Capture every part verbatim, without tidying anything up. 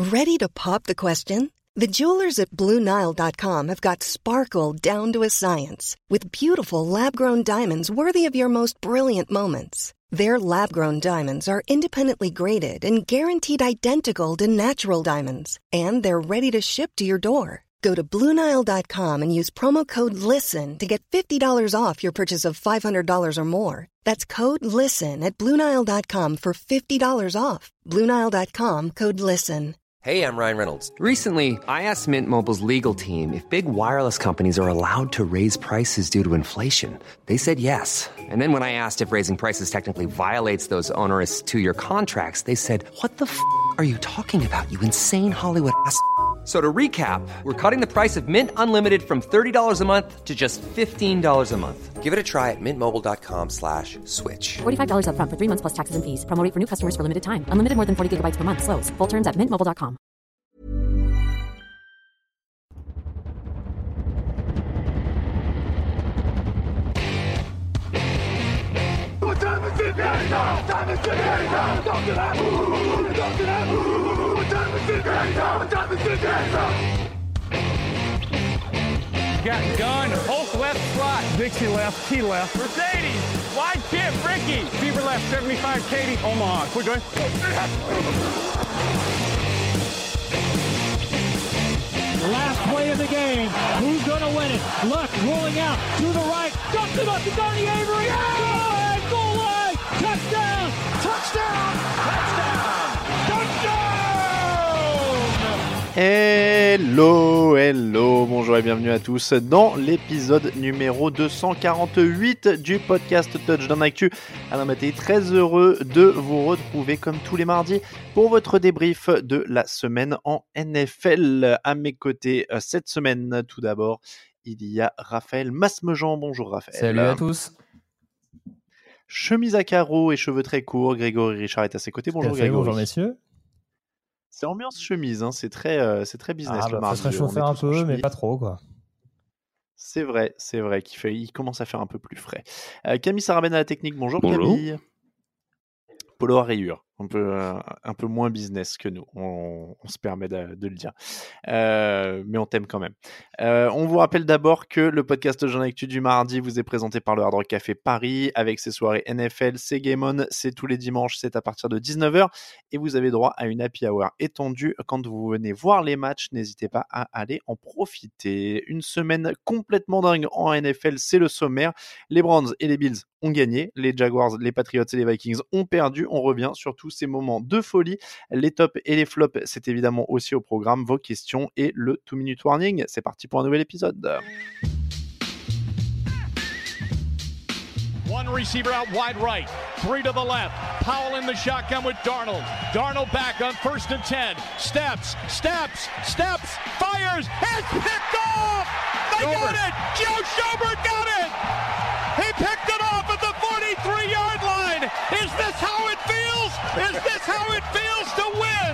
Ready to pop the question? The jewelers at Blue Nile dot com have got sparkle down to a science with beautiful lab-grown diamonds worthy of your most brilliant moments. Their lab-grown diamonds are independently graded and guaranteed identical to natural diamonds, and they're ready to ship to your door. Go to Blue Nile dot com and use promo code LISTEN to get fifty dollars off your purchase of five hundred dollars or more. That's code LISTEN at Blue Nile dot com for fifty dollars off. Blue Nile dot com, code LISTEN. Hey, I'm Ryan Reynolds. Recently, I asked Mint Mobile's legal team if big wireless companies are allowed to raise prices due to inflation. They said yes. And then when I asked if raising prices technically violates those onerous two-year contracts, they said, what the f*** are you talking about, you insane Hollywood ass f- So to recap, we're cutting the price of Mint Unlimited from thirty dollars a month to just fifteen dollars a month. Give it a try at mintmobile.com slash switch. forty-five dollars up front for three months plus taxes and fees. Promo rate for new customers for limited time. Unlimited more than forty gigabytes per month. Slows full terms at mint mobile dot com. What time is it now? Time is it now? Don't do that. Don't do that. What time is it now? What time is it now? Got gun, Hulk left slot, Dixie left, T left, Mercedes, wide chip, Ricky, Fever left, seventy-five, Katie, Omaha. Quick going. Last play of the game. Who's going to win it? Luck rolling out to the right. Dumps it up to Donnie Avery. Yeah! Goal line. Touchdown. Touchdown. Touchdown. Touchdown. Hello, hello, bonjour et bienvenue à tous dans l'épisode numéro deux cent quarante-huit du podcast Touchdown Actu. Alain Mattei, très heureux de vous retrouver comme tous les mardis pour votre débrief de la semaine en N F L. À mes côtés cette semaine, tout d'abord, il y a Raphaël Masmejean. Bonjour Raphaël. Salut à tous. Chemise à carreaux et cheveux très courts, Grégory Richard est à ses côtés. Bonjour Grégory. Bonjour messieurs. C'est ambiance chemise, hein. c'est, très, euh, c'est très business ah, le bah, mardi. Ça serait chauffer un peu, mais pas trop, quoi. C'est vrai, c'est vrai qu'il fait, il commence à faire un peu plus frais. Euh, Camille Sarabène à la technique, bonjour, bonjour. Camille. Polo à rayures, un peu, euh, un peu moins business que nous, on, on se permet de, de le dire. Euh, mais on t'aime quand même. Euh, on vous rappelle d'abord que le podcast Touchdown Actu du mardi vous est présenté par le Hard Rock Café Paris, avec ses soirées N F L, c'est Game On, c'est tous les dimanches, c'est à partir de dix-neuf heures, et vous avez droit à une happy hour étendue quand vous venez voir les matchs, n'hésitez pas à aller en profiter. Une semaine complètement dingue en N F L, c'est le sommaire. Les Browns et les Bills ont gagné, les Jaguars, les Patriots et les Vikings ont perdu. On revient sur tous ces moments de folie. Les tops et les flops, c'est évidemment aussi au programme. Vos questions et le two minute warning. C'est parti pour un nouvel épisode. One receiver out wide right, three to the left. Powell in the shotgun with Darnold. Darnold back on first and ten. Steps, steps, steps, fires, and picked off! They Schobert. Got it! Joe Schobert got it! He picked it off at the forty-three yard line! Is this how it feels? Is this how it feels to win?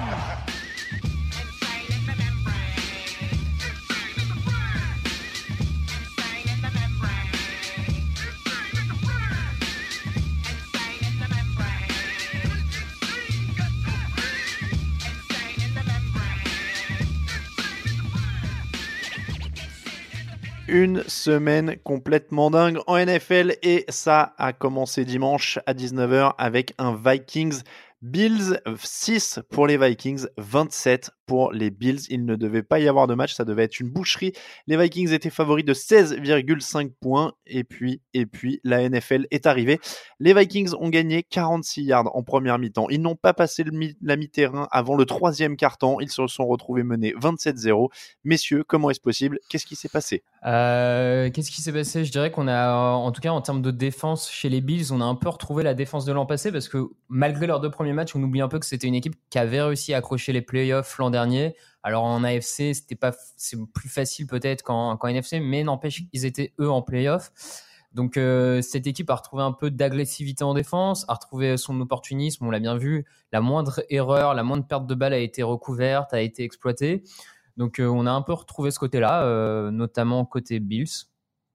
Une semaine complètement dingue en N F L et ça a commencé dimanche à dix-neuf heures avec un Vikings Bills, six pour les Vikings, vingt-sept pour les Bills. Il ne devait pas y avoir de match, ça devait être une boucherie. Les Vikings étaient favoris de seize virgule cinq points et puis, et puis la N F L est arrivée. Les Vikings ont gagné quarante-six yards en première mi-temps. Ils n'ont pas passé le mi- la mi-terrain avant le troisième quart-temps. Ils se sont retrouvés menés vingt-sept zéro. Messieurs, comment est-ce possible ? Qu'est-ce qui s'est passé ? euh, Qu'est-ce qui s'est passé ? Je dirais qu'on a, en tout cas en termes de défense chez les Bills, on a un peu retrouvé la défense de l'an passé parce que malgré leurs deux premiers matchs, on oublie un peu que c'était une équipe qui avait réussi à accrocher les playoffs l'an dernier. Alors en A F C, c'était pas, c'est plus facile peut-être qu'en, qu'en N F C, mais n'empêche qu'ils étaient eux en playoffs. Donc euh, cette équipe a retrouvé un peu d'agressivité en défense, a retrouvé son opportunisme, on l'a bien vu, la moindre erreur, la moindre perte de balle a été recouverte, a été exploitée. Donc euh, on a un peu retrouvé ce côté-là, euh, notamment côté Bills.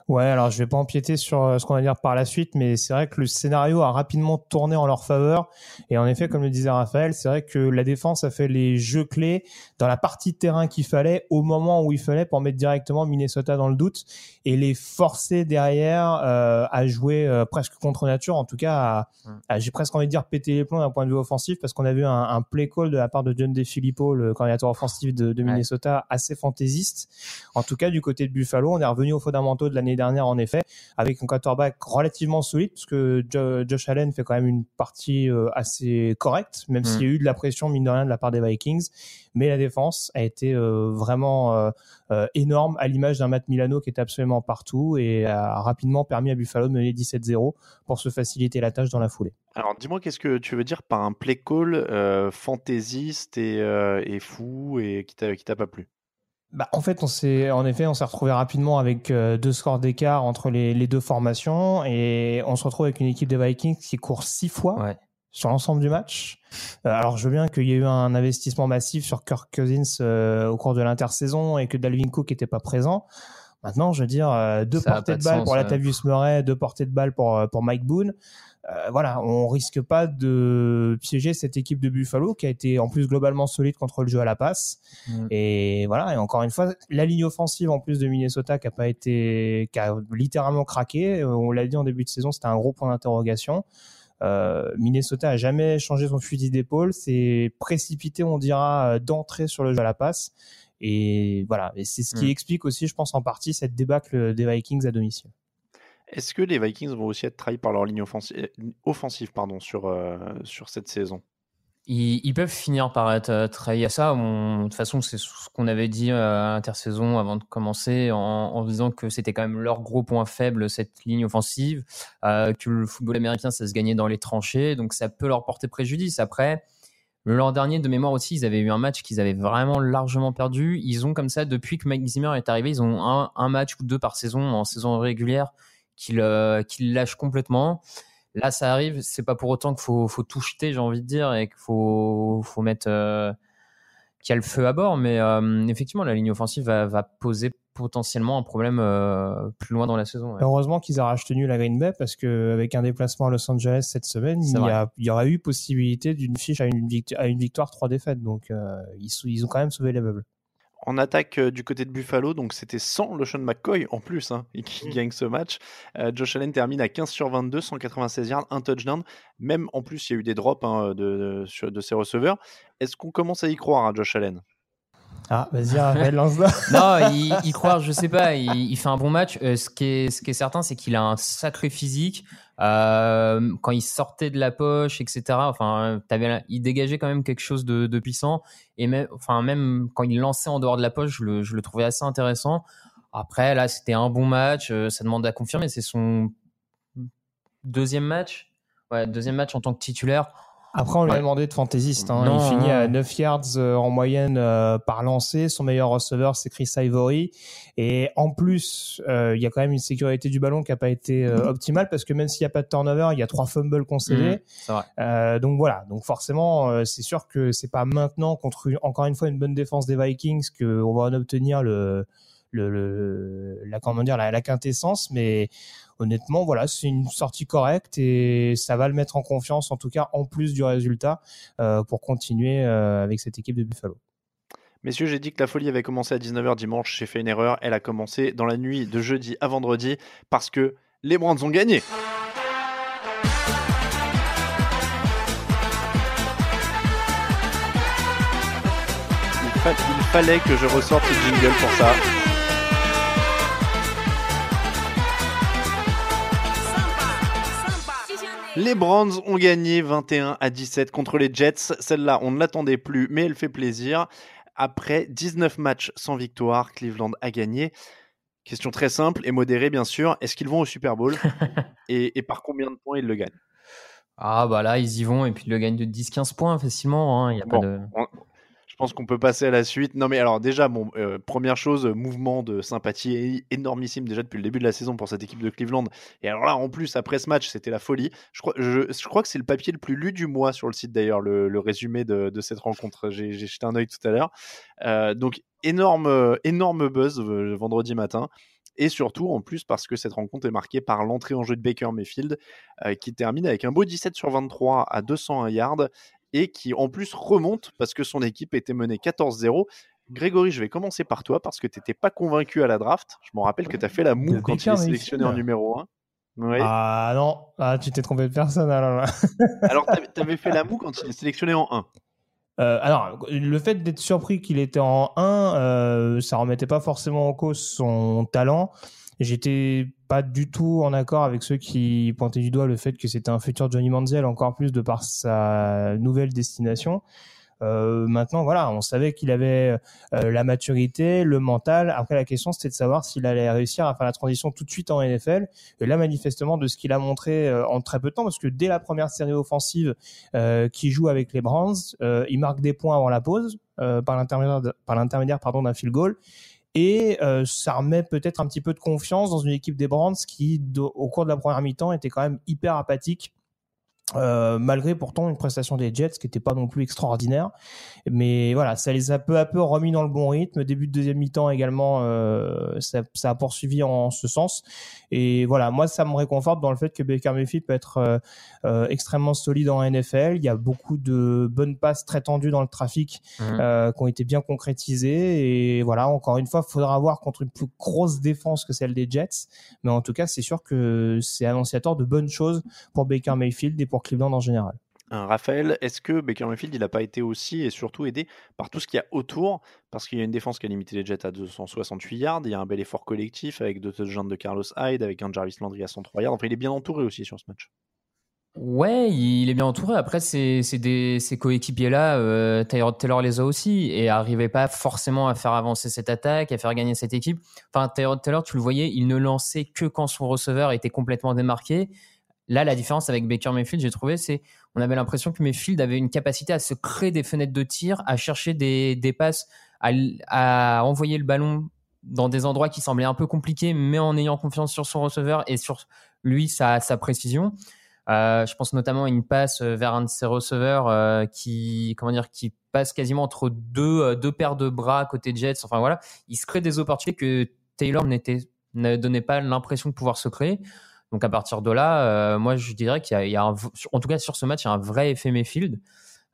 Ouais, alors je vais pas empiéter sur ce qu'on va dire par la suite, mais c'est vrai que le scénario a rapidement tourné en leur faveur. Et en effet, comme le disait Raphaël, c'est vrai que la défense a fait les jeux clés dans la partie de terrain qu'il fallait, au moment où il fallait, pour mettre directement Minnesota dans le doute et les forcer derrière euh, à jouer euh, presque contre nature, en tout cas à, à, j'ai presque envie de dire péter les plombs d'un point de vue offensif, parce qu'on a vu un, un play call de la part de John DeFilippo, le coordinateur offensif de, de Minnesota, ouais. assez fantaisiste. En tout cas, du côté de Buffalo, on est revenu aux fondamentaux de l'année dernière, en effet, avec un quarterback relativement solide, parce que Jo- Josh Allen fait quand même une partie euh, assez correcte, même mmh. s'il y a eu de la pression, mine de rien, de la part des Vikings. Mais la défense a été euh, vraiment euh, euh, énorme, à l'image d'un Matt Milano qui était absolument partout et a rapidement permis à Buffalo de mener dix-sept zéro pour se faciliter la tâche dans la foulée. Alors, dis-moi, qu'est-ce que tu veux dire par un play call euh, fantaisiste et, euh, et fou et qui t'a, qui t'a pas plu? Bah, en fait, on s'est, en effet, on s'est retrouvé rapidement avec euh, deux scores d'écart entre les, les deux formations et on se retrouve avec une équipe des Vikings qui court six fois ouais. sur l'ensemble du match. Euh, alors, je veux bien qu'il y ait eu un investissement massif sur Kirk Cousins euh, au cours de l'intersaison et que Dalvin Cook n'était pas présent. Maintenant, je veux dire, euh, deux ça portées de, de balle sens, pour Latavius ouais. Murray, deux portées de balle pour, pour Mike Boone. Euh, voilà, on risque pas de piéger cette équipe de Buffalo qui a été en plus globalement solide contre le jeu à la passe. Mmh. Et voilà, et encore une fois, la ligne offensive en plus de Minnesota qui a pas été, qui a littéralement craqué. On l'a dit en début de saison, c'était un gros point d'interrogation. Euh, Minnesota a jamais changé son fusil d'épaule, c'est précipité, on dira, d'entrée sur le jeu à la passe. Et voilà, et c'est ce qui mmh. explique aussi, je pense en partie, cette débâcle des Vikings à domicile. Est-ce que les Vikings vont aussi être trahis par leur ligne offensive, offensive pardon, sur, euh, sur cette saison? Ils, ils peuvent finir par être euh, trahis à ça. On, de toute façon, c'est ce qu'on avait dit à l'intersaison avant de commencer, en, en disant que c'était quand même leur gros point faible, cette ligne offensive, euh, que le football américain, ça se gagnait dans les tranchées, donc ça peut leur porter préjudice. Après, l'an dernier, de mémoire aussi, ils avaient eu un match qu'ils avaient vraiment largement perdu. Ils ont comme ça, depuis que Mike Zimmer est arrivé, ils ont un, un match ou deux par saison, en saison régulière, qu'il, euh, qu'il lâche complètement. Là, ça arrive, c'est pas pour autant qu'il faut, faut tout jeter, j'ai envie de dire, et qu'il faut, faut mettre euh, qu'il y a le feu à bord. Mais euh, effectivement, la ligne offensive va, va poser potentiellement un problème euh, plus loin dans la saison. Ouais. Heureusement qu'ils auraient tenu la Green Bay, parce qu'avec un déplacement à Los Angeles cette semaine, il y, a, il y aurait eu possibilité d'une fiche à une victoire, à une victoire trois défaites. Donc, euh, ils, ils ont quand même sauvé les meubles. En attaque euh, du côté de Buffalo, donc c'était sans LeSean McCoy en plus, hein, et qui mmh. gagne ce match. Euh, Josh Allen termine à quinze sur vingt-deux, cent quatre-vingt-seize yards, un touchdown. Même en plus, il y a eu des drops hein, de, de, de ses receveurs. Est-ce qu'on commence à y croire à Josh Allen? Ah, vas-y, Raphaël, lance-la. Non, y, y croire, je sais pas. Il, il fait un bon match. Euh, ce, qui est, ce qui est certain, c'est qu'il a un sacré physique. Euh, quand il sortait de la poche, et cetera. Enfin, t'avais, il dégageait quand même quelque chose de, de puissant. Et même, enfin, même quand il lançait en dehors de la poche, je le, je le trouvais assez intéressant. Après, là, c'était un bon match. Euh, ça demande à confirmer. C'est son deuxième match. Ouais, deuxième match en tant que titulaire. Après, on lui a ouais. demandé de fantaisiste. Hein. Non, il finit à neuf yards euh, en moyenne euh, par lancé. Son meilleur receveur, c'est Chris Ivory. Et en plus, euh, il y a quand même une sécurité du ballon qui n'a pas été euh, optimale, parce que même s'il n'y a pas de turnover, il y a trois fumbles concédés. Mmh, c'est vrai. Euh, donc voilà. Donc forcément, euh, c'est sûr que c'est pas maintenant, contre une, encore une fois une bonne défense des Vikings, qu'on va en obtenir le, le, le la comment dire la, la quintessence. Mais honnêtement, voilà, c'est une sortie correcte et ça va le mettre en confiance, en tout cas, en plus du résultat, euh, pour continuer euh, avec cette équipe de Buffalo. Messieurs, j'ai dit que la folie avait commencé à dix-neuf heures dimanche. J'ai fait une erreur. Elle a commencé dans la nuit de jeudi à vendredi parce que les Browns ont gagné. Il, fa- il fallait que je ressorte ce jingle pour ça. Les Browns ont gagné vingt et un à dix-sept contre les Jets. Celle-là, on ne l'attendait plus, mais elle fait plaisir. Après dix-neuf matchs sans victoire, Cleveland a gagné. Question très simple et modérée, bien sûr. Est-ce qu'ils vont au Super Bowl et, et par combien de points ils le gagnent? Ah bah là, ils y vont et puis ils le gagnent de dix à quinze points facilement. Hein. Il y a bon, pas de... on, pense qu'on peut passer à la suite. Non, mais alors déjà, bon, euh, première chose, mouvement de sympathie énormissime déjà depuis le début de la saison pour cette équipe de Cleveland. Et alors là, en plus, après ce match, c'était la folie. Je crois, je, je crois que c'est le papier le plus lu du mois sur le site d'ailleurs, le, le résumé de, de cette rencontre. J'ai, j'ai jeté un œil tout à l'heure. Euh, donc, énorme, énorme buzz euh, vendredi matin. Et surtout, en plus, parce que cette rencontre est marquée par l'entrée en jeu de Baker Mayfield, euh, qui termine avec un beau dix-sept sur vingt-trois à deux cent un yards, et qui en plus remonte parce que son équipe était menée quatorze zéro. Grégory, je vais commencer par toi parce que tu n'étais pas convaincu à la draft. Je me rappelle que tu as fait la moue De quand Baker il est sélectionné Mayfield. en numéro un. Oui. Ah non, ah, tu t'es trompé de personne alors là. Alors, tu avais fait la moue quand il est sélectionné en un. Euh, alors, le fait d'être surpris qu'il était en un, euh, ça remettait pas forcément en cause son talent. J'étais pas du tout en accord avec ceux qui pointaient du doigt le fait que c'était un futur Johnny Manziel, encore plus de par sa nouvelle destination. Euh, maintenant, voilà, on savait qu'il avait euh, la maturité, le mental. Après, la question, c'était de savoir s'il allait réussir à faire la transition tout de suite en N F L. Et là, manifestement, de ce qu'il a montré euh, en très peu de temps, parce que dès la première série offensive euh, qu'il joue avec les Browns, euh, il marque des points avant la pause euh, par l'intermédiaire, de, par l'intermédiaire pardon, d'un field goal. Et euh, ça remet peut-être un petit peu de confiance dans une équipe des Browns qui, do, au cours de la première mi-temps, était quand même hyper apathique. Euh, malgré pourtant une prestation des Jets qui n'était pas non plus extraordinaire, mais voilà, ça les a peu à peu remis dans le bon rythme. Début de deuxième mi-temps également, euh, ça, ça a poursuivi en ce sens. Et voilà, moi ça me réconforte dans le fait que Baker Mayfield peut être euh, euh, extrêmement solide en N F L. Il y a beaucoup de bonnes passes très tendues dans le trafic mmh. euh, qui ont été bien concrétisées. Et voilà, encore une fois, il faudra voir contre une plus grosse défense que celle des Jets, mais en tout cas, c'est sûr que c'est annonciateur de bonnes choses pour Baker Mayfield et pour Cleveland en général. Un Raphaël, est-ce que Baker Mayfield il n'a pas été aussi et surtout aidé par tout ce qu'il y a autour, parce qu'il y a une défense qui a limité les Jets à deux cent soixante-huit yards, il y a un bel effort collectif avec deux touchdowns de Carlos Hyde, avec un Jarvis Landry à cent trois yards, enfin il est bien entouré aussi sur ce match. Ouais, il est bien entouré. Après, c'est, c'est des, ces coéquipiers-là, euh, Tyrod Taylor les a aussi et n'arrivait pas forcément à faire avancer cette attaque, à faire gagner cette équipe. Enfin, Tyrod Taylor, tu le voyais, il ne lançait que quand son receveur était complètement démarqué. Là, la différence avec Baker Mayfield, j'ai trouvé, c'est on avait l'impression que Mayfield avait une capacité à se créer des fenêtres de tir, à chercher des, des passes, à, à envoyer le ballon dans des endroits qui semblaient un peu compliqués, mais en ayant confiance sur son receveur et sur lui, sa, sa précision. Euh, je pense notamment à une passe vers un de ses receveurs euh, qui, comment dire, qui passe quasiment entre deux, deux paires de bras côté Jets. Enfin voilà, il se crée des opportunités que Taylor n'était, ne donnait pas l'impression de pouvoir se créer. Donc à partir de là, euh, moi je dirais qu'il y a, il y a un, en tout cas sur ce match, il y a un vrai effet Mayfield. Euh,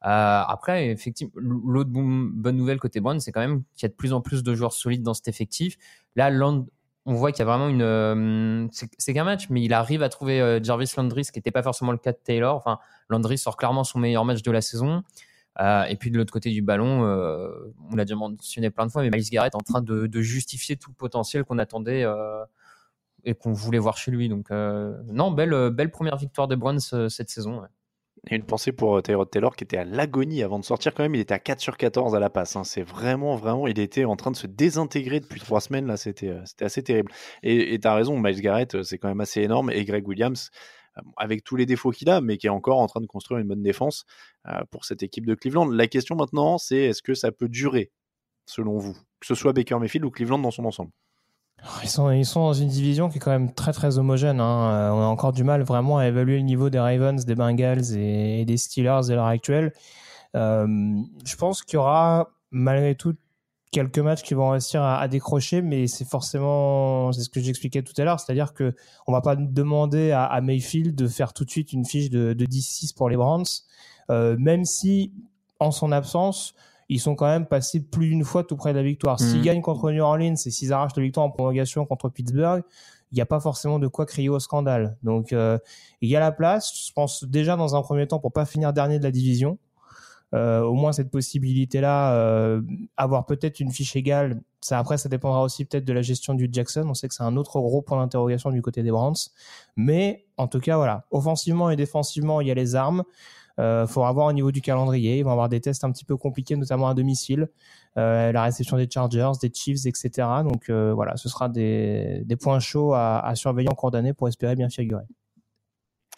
après, effectivement, l'autre bon, bonne nouvelle côté Brown, c'est quand même qu'il y a de plus en plus de joueurs solides dans cet effectif. Là, Land, on voit qu'il y a vraiment une, euh, c'est, c'est qu'un match, mais il arrive à trouver euh, Jarvis Landry, ce qui n'était pas forcément le cas de Taylor. Enfin, Landry sort clairement son meilleur match de la saison. Euh, et puis de l'autre côté du ballon, euh, on l'a déjà mentionné plein de fois, mais Myles Garrett est en train de, de justifier tout le potentiel qu'on attendait. Euh, et qu'on voulait voir chez lui. Donc, euh, non, belle, belle première victoire des Browns euh, cette saison. Ouais. Et une pensée pour Tyrod Taylor qui était à l'agonie avant de sortir quand même. Il était à quatre sur quatorze à la passe. Hein. C'est vraiment, vraiment, il était en train de se désintégrer depuis trois semaines. Là, c'était, euh, c'était assez terrible. Et tu as raison, Myles Garrett, c'est quand même assez énorme. Et Greg Williams, euh, avec tous les défauts qu'il a, mais qui est encore en train de construire une bonne défense euh, pour cette équipe de Cleveland. La question maintenant, c'est est-ce que ça peut durer, selon vous, que ce soit Baker Mayfield ou Cleveland dans son ensemble? Ils sont, ils sont dans une division qui est quand même très très homogène. Hein. Euh, on a encore du mal vraiment à évaluer le niveau des Ravens, des Bengals et, et des Steelers à l'heure actuelle. Euh, je pense qu'il y aura malgré tout quelques matchs qui vont réussir à, à décrocher, mais c'est forcément, c'est ce que j'expliquais tout à l'heure, c'est-à-dire que on va pas demander à, à Mayfield de faire tout de suite une fiche de, de dix six pour les Browns, euh, même si en son absence ils sont quand même passés plus d'une fois tout près de la victoire. Mmh. S'ils gagnent contre New Orleans et s'ils arrachent la victoire en prolongation contre Pittsburgh, il n'y a pas forcément de quoi crier au scandale. Donc, euh, il y a la place, je pense déjà dans un premier temps, pour pas finir dernier de la division. Euh, au moins cette possibilité-là, euh, avoir peut-être une fiche égale, ça après ça dépendra aussi peut-être de la gestion du Jackson. On sait que c'est un autre gros point d'interrogation du côté des Browns. Mais en tout cas, voilà, offensivement et défensivement, il y a les armes. Il euh, faudra voir au niveau du calendrier. Ils vont avoir des tests un petit peu compliqués, notamment à domicile. Euh, la réception des Chargers, des Chiefs, et cetera. Donc euh, voilà, ce sera des, des points chauds à, à surveiller en cours d'année pour espérer bien figurer.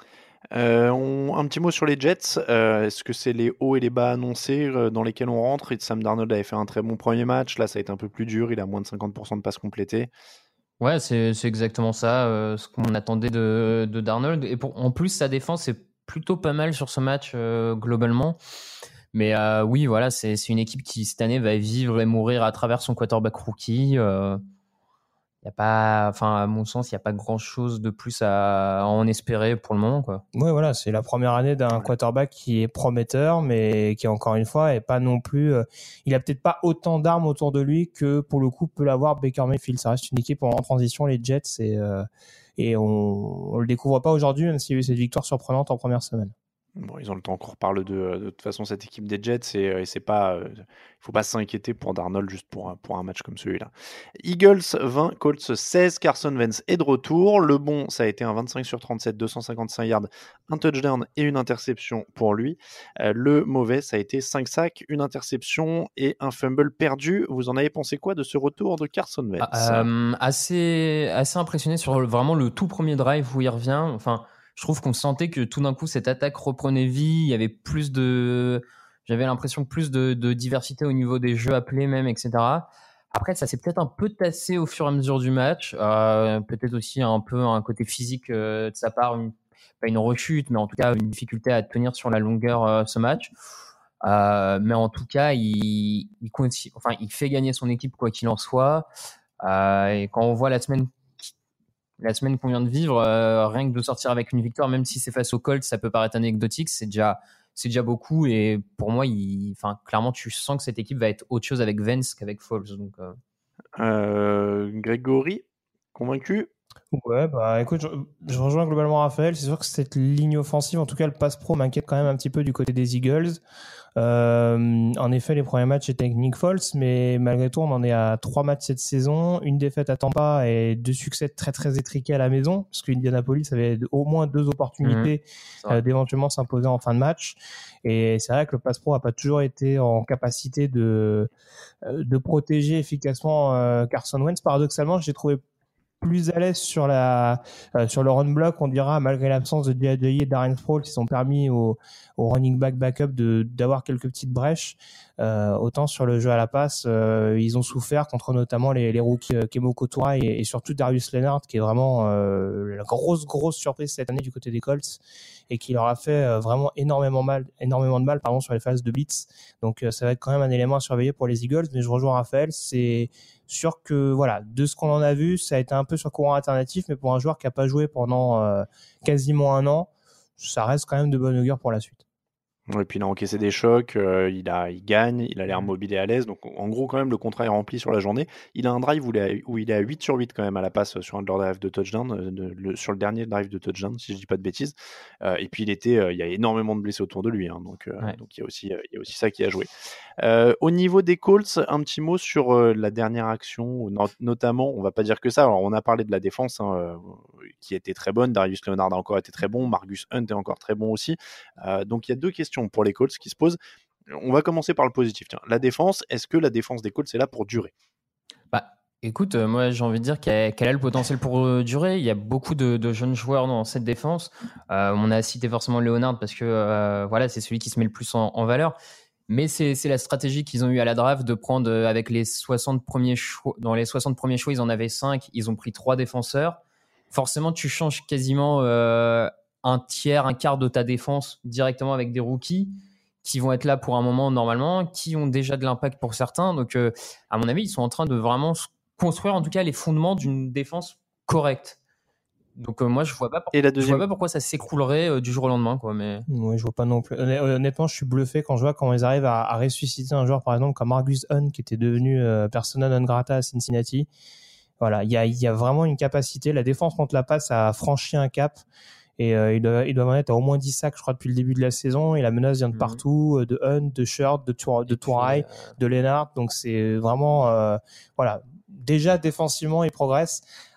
Euh, on, un petit mot sur les Jets. Euh, est-ce que c'est les hauts et les bas annoncés euh, dans lesquels on rentre? Et Sam Darnold avait fait un très bon premier match. Là, ça a été un peu plus dur. Il a moins de cinquante pour cent de passes complétées. Ouais, c'est, c'est exactement ça, euh, ce qu'on attendait de, de Darnold. Et pour, en plus, sa défense est plutôt pas mal sur ce match euh, globalement. Mais euh, oui, voilà, c'est, c'est une équipe qui cette année va vivre et mourir à travers son quarterback rookie. Euh, y a pas, enfin, à mon sens, il n'y a pas grand-chose de plus à, à en espérer pour le moment, quoi. Ouais, voilà, c'est la première année d'un quarterback qui est prometteur, mais qui encore une fois est pas non plus. Euh, il a peut-être pas autant d'armes autour de lui que pour le coup peut l'avoir Baker Mayfield. Ça reste une équipe en, en transition, les Jets, et euh, et on, on le découvre pas aujourd'hui, même s'il y a eu cette victoire surprenante en première semaine. Bon, ils ont le temps qu'on reparle de, de toute façon cette équipe des Jets et, et c'est pas, il faut pas s'inquiéter pour Darnold juste pour un, pour un match comme celui-là. Eagles vingt, Colts seize, Carson Wentz est de retour. Le bon, ça a été un vingt-cinq sur trente-sept, deux cent cinquante-cinq yards, un touchdown et une interception pour lui. Euh, le mauvais, ça a été cinq sacs, une interception et un fumble perdu. Vous en avez pensé quoi de ce retour de Carson Wentz? euh, assez, assez impressionné sur le, vraiment le tout premier drive où il revient. Enfin. Je trouve qu'on sentait que tout d'un coup, cette attaque reprenait vie. Il y avait plus de, j'avais l'impression plus de, de diversité au niveau des jeux appelés même, et cetera. Après, ça s'est peut-être un peu tassé au fur et à mesure du match. Euh, peut-être aussi un peu un côté physique euh, de sa part, une, pas une rechute, mais en tout cas une difficulté à tenir sur la longueur euh, ce match. Euh, mais en tout cas, il, il, continue, enfin, il fait gagner son équipe quoi qu'il en soit. Euh, et quand on voit la semaine La semaine qu'on vient de vivre, euh, rien que de sortir avec une victoire, même si c'est face aux Colts, ça peut paraître anecdotique, c'est déjà, c'est déjà beaucoup. Et pour moi, il, enfin, clairement, tu sens que cette équipe va être autre chose avec Vance qu'avec Foles. Donc, euh... Euh, Grégory, convaincu? Ouais, bah écoute, je, je rejoins globalement Raphaël. C'est sûr que cette ligne offensive, en tout cas le pass pro, m'inquiète quand même un petit peu du côté des Eagles. Euh, en effet, les premiers matchs étaient avec Nick Foles, mais malgré tout, on en est à trois matchs cette saison, une défaite à Tampa et deux succès très très étriqués à la maison, parce que Indianapolis avait au moins deux opportunités mmh, euh, d'éventuellement s'imposer en fin de match. Et c'est vrai que le pass pro a pas toujours été en capacité de de protéger efficacement euh, Carson Wentz. Paradoxalement, j'ai trouvé plus à l'aise sur la euh, sur le run block, on dira, malgré l'absence de J A et Darren Sproles qui sont permis au, au running back backup de d'avoir quelques petites brèches. Euh, autant sur le jeu à la passe, euh, ils ont souffert contre notamment les, les rookies euh, Kemo Kotura et, et surtout Darius Leonard, qui est vraiment euh, la grosse grosse surprise cette année du côté des Colts et qui leur a fait euh, vraiment énormément mal, énormément de mal pardon sur les phases de blitz. Donc euh, ça va être quand même un élément à surveiller pour les Eagles. Mais je rejoins Raphaël, c'est sûr que voilà, de ce qu'on en a vu, ça a été un peu sur courant alternatif, mais pour un joueur qui a pas joué pendant euh, quasiment un an, ça reste quand même de bonne augure pour la suite. Et puis il a encaissé des chocs, euh, il, a, il gagne, il a l'air mobile et à l'aise. Donc en gros, quand même, le contrat est rempli sur la journée. Il a un drive où il est à, où il est à huit sur huit quand même à la passe sur un de leurs drives de touchdown, de, le, sur le dernier drive de touchdown, si je dis pas de bêtises. Euh, et puis il était, euh, il y a énormément de blessés autour de lui. Hein, donc, euh, ouais. donc il y a aussi, euh, il y a aussi ça qui a joué. Euh, au niveau des Colts, un petit mot sur euh, la dernière action, not- notamment, on va pas dire que ça. Alors on a parlé de la défense hein, euh, qui était très bonne. Darius Leonard a encore été très bon. Margus Hunt est encore très bon aussi. Euh, donc il y a deux questions pour les Colts qui se posent. On va commencer par le positif. Tiens, la défense, est-ce que la défense des Colts est là pour durer? Bah, écoute, euh, moi j'ai envie de dire qu'elle, qu'elle a le potentiel pour euh, durer. Il y a beaucoup de, de jeunes joueurs dans cette défense. Euh, on a cité forcément Leonard parce que euh, voilà, c'est celui qui se met le plus en, en valeur. Mais c'est, c'est la stratégie qu'ils ont eu à la draft de prendre euh, avec les soixante premiers choix. Dans les soixante premiers choix, ils en avaient cinq. Ils ont pris trois défenseurs. Forcément, tu changes quasiment euh, un tiers, un quart de ta défense directement avec des rookies qui vont être là pour un moment normalement, qui ont déjà de l'impact pour certains. Donc, euh, à mon avis, ils sont en train de vraiment construire en tout cas les fondements d'une défense correcte. Donc euh, moi je vois pas pour... Et la deuxième... je vois pas pourquoi ça s'écroulerait euh, du jour au lendemain quoi, mais oui, je vois pas non plus. Honnêtement, je suis bluffé quand je vois comment ils arrivent à, à ressusciter un joueur par exemple comme Margus Hunt qui était devenu euh, persona non grata à Cincinnati. Voilà, il y a il y a vraiment une capacité, la défense contre la passe a franchi un cap et euh, ils doivent ils doivent en être à au moins dix sacs je crois depuis le début de la saison et la menace vient de mmh. partout, de Hunt, de Shirt, de Tour, de Touray, euh... de Leonard, donc c'est vraiment euh, voilà, déjà défensivement ils progressent.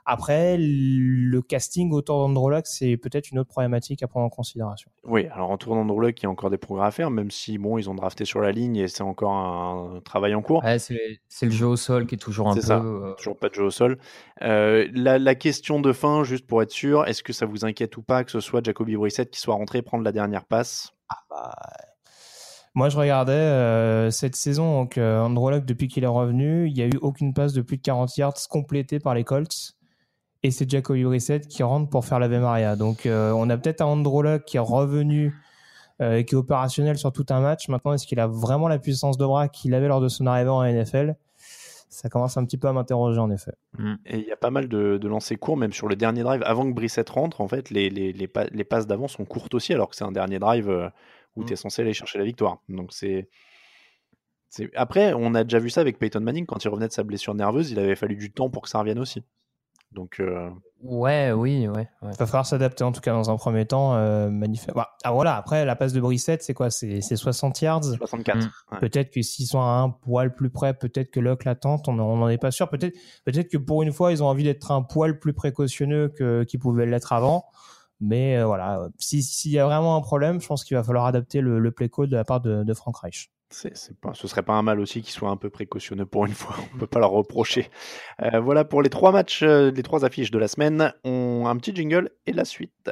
Après, le casting autour d'Andrew Luck, c'est peut-être une autre problématique à prendre en considération. Oui, alors autour d'Andrew Luck, il y a encore des progrès à faire, même si bon, ils ont drafté sur la ligne et c'est encore un travail en cours. Ouais, c'est, c'est le jeu au sol qui est toujours un c'est peu... ça, euh, toujours pas de jeu au sol. Euh, la, la question de fin, juste pour être sûr, est-ce que ça vous inquiète ou pas que ce soit Jacoby Brissett qui soit rentré prendre la dernière passe? Ah bah... Moi, je regardais euh, cette saison, donc euh, Andrew Luck, depuis qu'il est revenu, il n'y a eu aucune passe de plus de quarante yards complétée par les Colts. Et c'est Jacoby Brissett qui rentre pour faire l'Ave Maria. Donc, euh, on a peut-être un Andrew Luck qui est revenu euh, et qui est opérationnel sur tout un match. Maintenant, est-ce qu'il a vraiment la puissance de bras qu'il avait lors de son arrivée en N F L? Ça commence un petit peu à m'interroger, en effet. Et il y a pas mal de, de lancers courts, même sur le dernier drive. Avant que Brissett rentre, en fait, les, les, les, pa- les passes d'avant sont courtes aussi, alors que c'est un dernier drive euh, où mm. tu es censé aller chercher la victoire. Donc, c'est... c'est... Après, on a déjà vu ça avec Peyton Manning. Quand il revenait de sa blessure nerveuse, il avait fallu du temps pour que ça revienne aussi. Donc, euh... ouais, oui, ouais, ouais. Il va falloir s'adapter en tout cas dans un premier temps. Euh, magnifique. Bah, ah voilà, après la passe de Brissett, c'est quoi? C'est, c'est soixante yards. soixante-quatre. Mmh. Ouais. Peut-être que s'ils sont à un poil plus près, peut-être que Luck l'attente, on n'en est pas sûr. Peut-être, peut-être que pour une fois, ils ont envie d'être un poil plus précautionneux que, qu'ils pouvaient l'être avant. Mais euh, voilà, si, s'il y a vraiment un problème, je pense qu'il va falloir adapter le, le play call de la part de, de Frank Reich. C'est, c'est pas, ce serait pas un mal aussi qu'il soit un peu précautionneux pour une fois. On peut pas leur reprocher. Euh, voilà pour les trois matchs, euh, les trois affiches de la semaine. On a un petit jingle et la suite.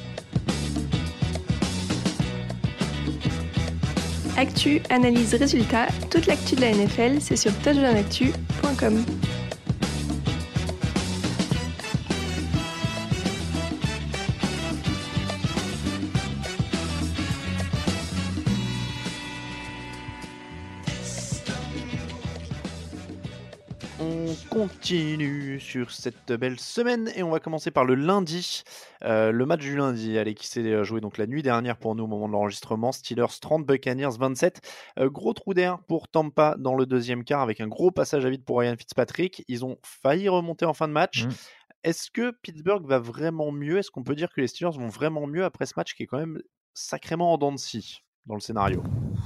Actu, analyse, résultat. Toute l'actu de la N F L, c'est sur touchdown actu point com. On continue sur cette belle semaine et on va commencer par le lundi, euh, le match du lundi, allez, qui s'est joué donc la nuit dernière pour nous au moment de l'enregistrement. Steelers trente, Buccaneers vingt-sept. Euh, gros trou d'air pour Tampa dans le deuxième quart avec un gros passage à vide pour Ryan Fitzpatrick. Ils ont failli remonter en fin de match. Mmh. Est-ce que Pittsburgh va vraiment mieux? Est-ce qu'on peut dire que les Steelers vont vraiment mieux après ce match qui est quand même sacrément en dents de scie dans le scénario?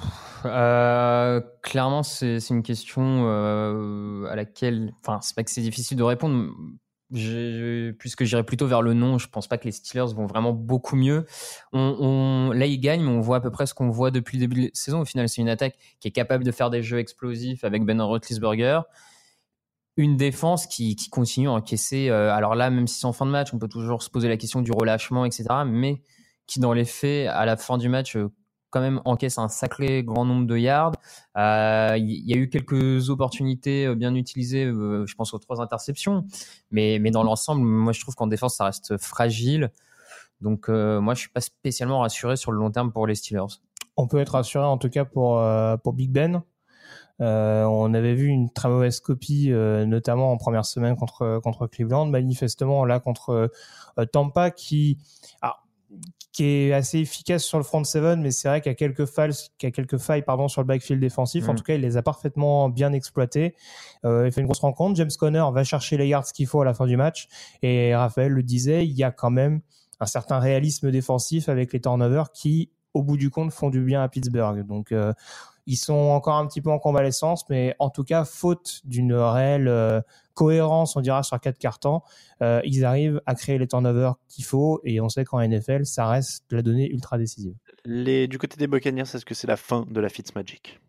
Euh, clairement, c'est, c'est une question euh, à laquelle, enfin, c'est pas que c'est difficile de répondre. J'ai, puisque j'irais plutôt vers le non, je pense pas que les Steelers vont vraiment beaucoup mieux. On, on, là, ils gagnent, mais on voit à peu près ce qu'on voit depuis le début de la saison. Au final, c'est une attaque qui est capable de faire des jeux explosifs avec Ben Roethlisberger. Une défense qui, qui continue à encaisser. Euh, alors là, même si c'est en fin de match, on peut toujours se poser la question du relâchement, et cetera. Mais qui, dans les faits, à la fin du match, euh, quand même encaisse un sacré grand nombre de yards. Il euh, y a eu quelques opportunités bien utilisées, euh, je pense aux trois interceptions, mais, mais dans l'ensemble, moi je trouve qu'en défense ça reste fragile. Donc euh, moi je suis pas spécialement rassuré sur le long terme pour les Steelers. On peut être rassuré en tout cas pour, euh, pour Big Ben. Euh, on avait vu une très mauvaise copie, euh, notamment en première semaine contre, contre Cleveland, manifestement là contre euh, Tampa qui... Alors, qui est assez efficace sur le front seven, mais c'est vrai qu'il y a quelques failles, qu'il y a quelques failles pardon, sur le backfield défensif. Mmh. En tout cas, il les a parfaitement bien exploitées. Euh, il fait une grosse rencontre. James Conner va chercher les yards qu'il faut à la fin du match. Et Raphaël le disait, il y a quand même un certain réalisme défensif avec les turnovers qui, au bout du compte, font du bien à Pittsburgh. Donc, euh, ils sont encore un petit peu en convalescence, mais en tout cas, faute d'une réelle euh, cohérence, on dira, sur quatre cartons, euh, ils arrivent à créer les turnovers qu'il faut, et on sait qu'en N F L, ça reste la donnée ultra décisive. Les, du côté des Buccaneers, est-ce que c'est la fin de la Fitzmagic?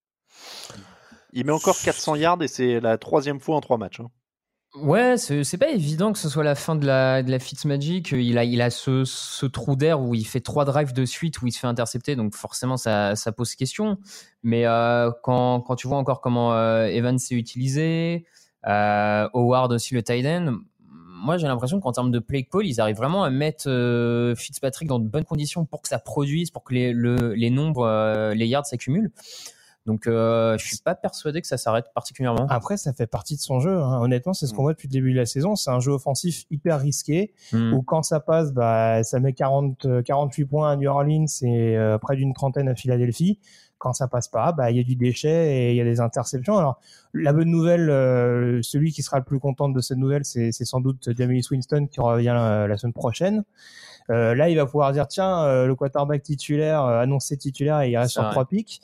Il met encore quatre cents yards et c'est la troisième fois en trois matchs. Hein. Ouais, c'est, c'est pas évident que ce soit la fin de la, de la Fitzmagic. Il a, il a ce, ce trou d'air où il fait trois drives de suite où il se fait intercepter, donc forcément ça, ça pose question. Mais euh, quand, quand tu vois encore comment euh, Evans s'est utilisé, euh, Howard aussi le tight end, moi j'ai l'impression qu'en termes de play call, ils arrivent vraiment à mettre euh, Fitzpatrick dans de bonnes conditions pour que ça produise, pour que les, le, les nombres, euh, les yards s'accumulent. Donc, euh, je suis pas persuadé que ça s'arrête particulièrement. Après, ça fait partie de son jeu. Hein. Honnêtement, c'est ce qu'on voit depuis le début de la saison. C'est un jeu offensif hyper risqué mmh. où quand ça passe, bah, ça met quarante, quarante-huit points à New Orleans et euh, près d'une trentaine à Philadelphie. Quand ça passe pas, bah, il y a du déchet et il y a des interceptions. Alors, la bonne nouvelle, euh, celui qui sera le plus content de cette nouvelle, c'est, c'est sans doute Jameis Winston qui revient euh, la semaine prochaine. Euh, là, il va pouvoir dire, tiens, euh, le quarterback titulaire, euh, annoncé titulaire, et il reste sur trois pics.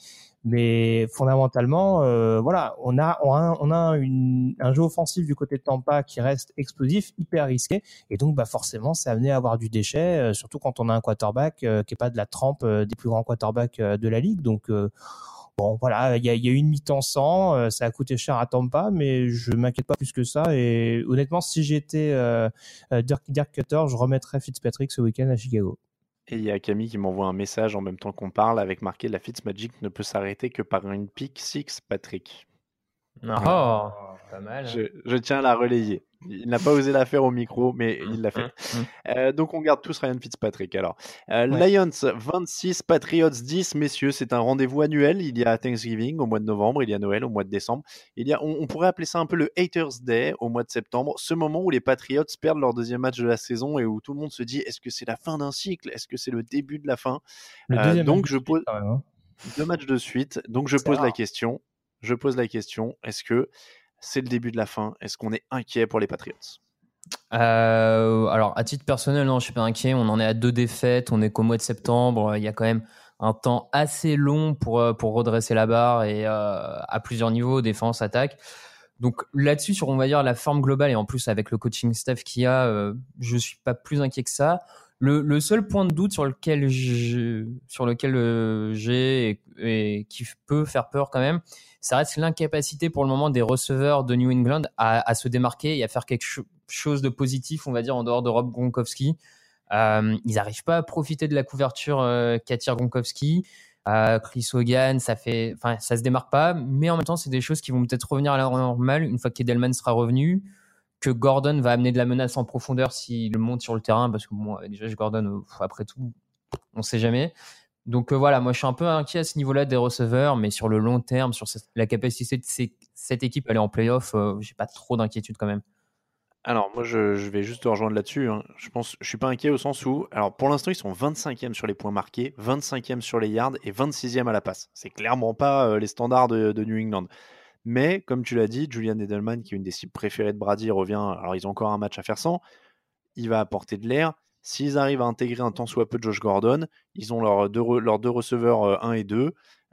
Mais fondamentalement, euh, voilà, on a, on a, on a une, un jeu offensif du côté de Tampa qui reste explosif, hyper risqué, et donc bah forcément, c'est amené à avoir du déchet, euh, surtout quand on a un quarterback euh, qui est pas de la trempe euh, des plus grands quarterbacks euh, de la ligue. Donc euh, bon, voilà, il y a, y a eu une mi-temps sans, euh, ça a coûté cher à Tampa, mais je m'inquiète pas plus que ça. Et honnêtement, si j'étais euh, Dirk, Dirk Cutter, je remettrais Fitzpatrick ce week-end à Chicago. Et il y a Camille qui m'envoie un message en même temps qu'on parle avec marqué la Fitzmagic ne peut s'arrêter que par une pick six, Patrick. Oh, pas mal. Je, je tiens à la relayer. Il n'a pas osé la faire au micro, mais il l'a fait. Euh, donc on garde tous Ryan Fitzpatrick. Alors, euh, ouais. Lions vingt-six, Patriots dix, messieurs, c'est un rendez-vous annuel. Il y a Thanksgiving au mois de novembre, il y a Noël au mois de décembre. Il y a, on, on pourrait appeler ça un peu le Haters Day au mois de septembre, ce moment où les Patriots perdent leur deuxième match de la saison et où tout le monde se dit est-ce que c'est la fin d'un cycle, est-ce que c'est le début de la fin. Le deuxième euh, donc match je pose quand même, hein. Deux matchs de suite. Donc je c'est pose rare. la question. Je pose la question. Est-ce que c'est le début de la fin? Est-ce qu'on est inquiet pour les Patriots? Euh, alors, à titre personnel, non, je suis pas inquiet. On en est à deux défaites. On est qu'au mois de septembre. Il y a quand même un temps assez long pour, pour redresser la barre et euh, à plusieurs niveaux, défense, attaque. Donc là-dessus, sur on va dire la forme globale et en plus avec le coaching staff qu'il y a, euh, je suis pas plus inquiet que ça. Le, le seul point de doute sur lequel j'ai, sur lequel euh, j'ai et, et qui peut faire peur quand même, ça reste l'incapacité pour le moment des receveurs de New England à, à se démarquer et à faire quelque cho- chose de positif, on va dire, en dehors de Rob Gronkowski. Euh, ils n'arrivent pas à profiter de la couverture euh, qu'attire Gronkowski. Euh, Chris Hogan, ça fait, enfin, ça se démarque pas, mais en même temps, c'est des choses qui vont peut-être revenir à la normale une fois qu'Edelman sera revenu, que Gordon va amener de la menace en profondeur s'il monte sur le terrain, parce que bon, déjà, Gordon, après tout, on sait jamais. Donc euh, voilà, moi je suis un peu inquiet à ce niveau-là des receveurs, mais sur le long terme, sur la capacité de ces, cette équipe à aller en play-off, euh, j'ai pas trop d'inquiétude quand même. Alors moi je, je vais juste te rejoindre là-dessus, hein. Je pense, je suis pas inquiet au sens où, alors pour l'instant ils sont vingt-cinquième sur les points marqués, vingt-cinquième sur les yards et vingt-sixième à la passe. C'est clairement pas euh, les standards de, de New England. Mais comme tu l'as dit, Julian Edelman, qui est une des cibles préférées de Brady, revient. Alors ils ont encore un match à faire sans. Il va apporter de l'air. S'ils arrivent à intégrer un tant soit peu Josh Gordon, ils ont leurs deux, re- leurs deux receveurs euh, un et deux.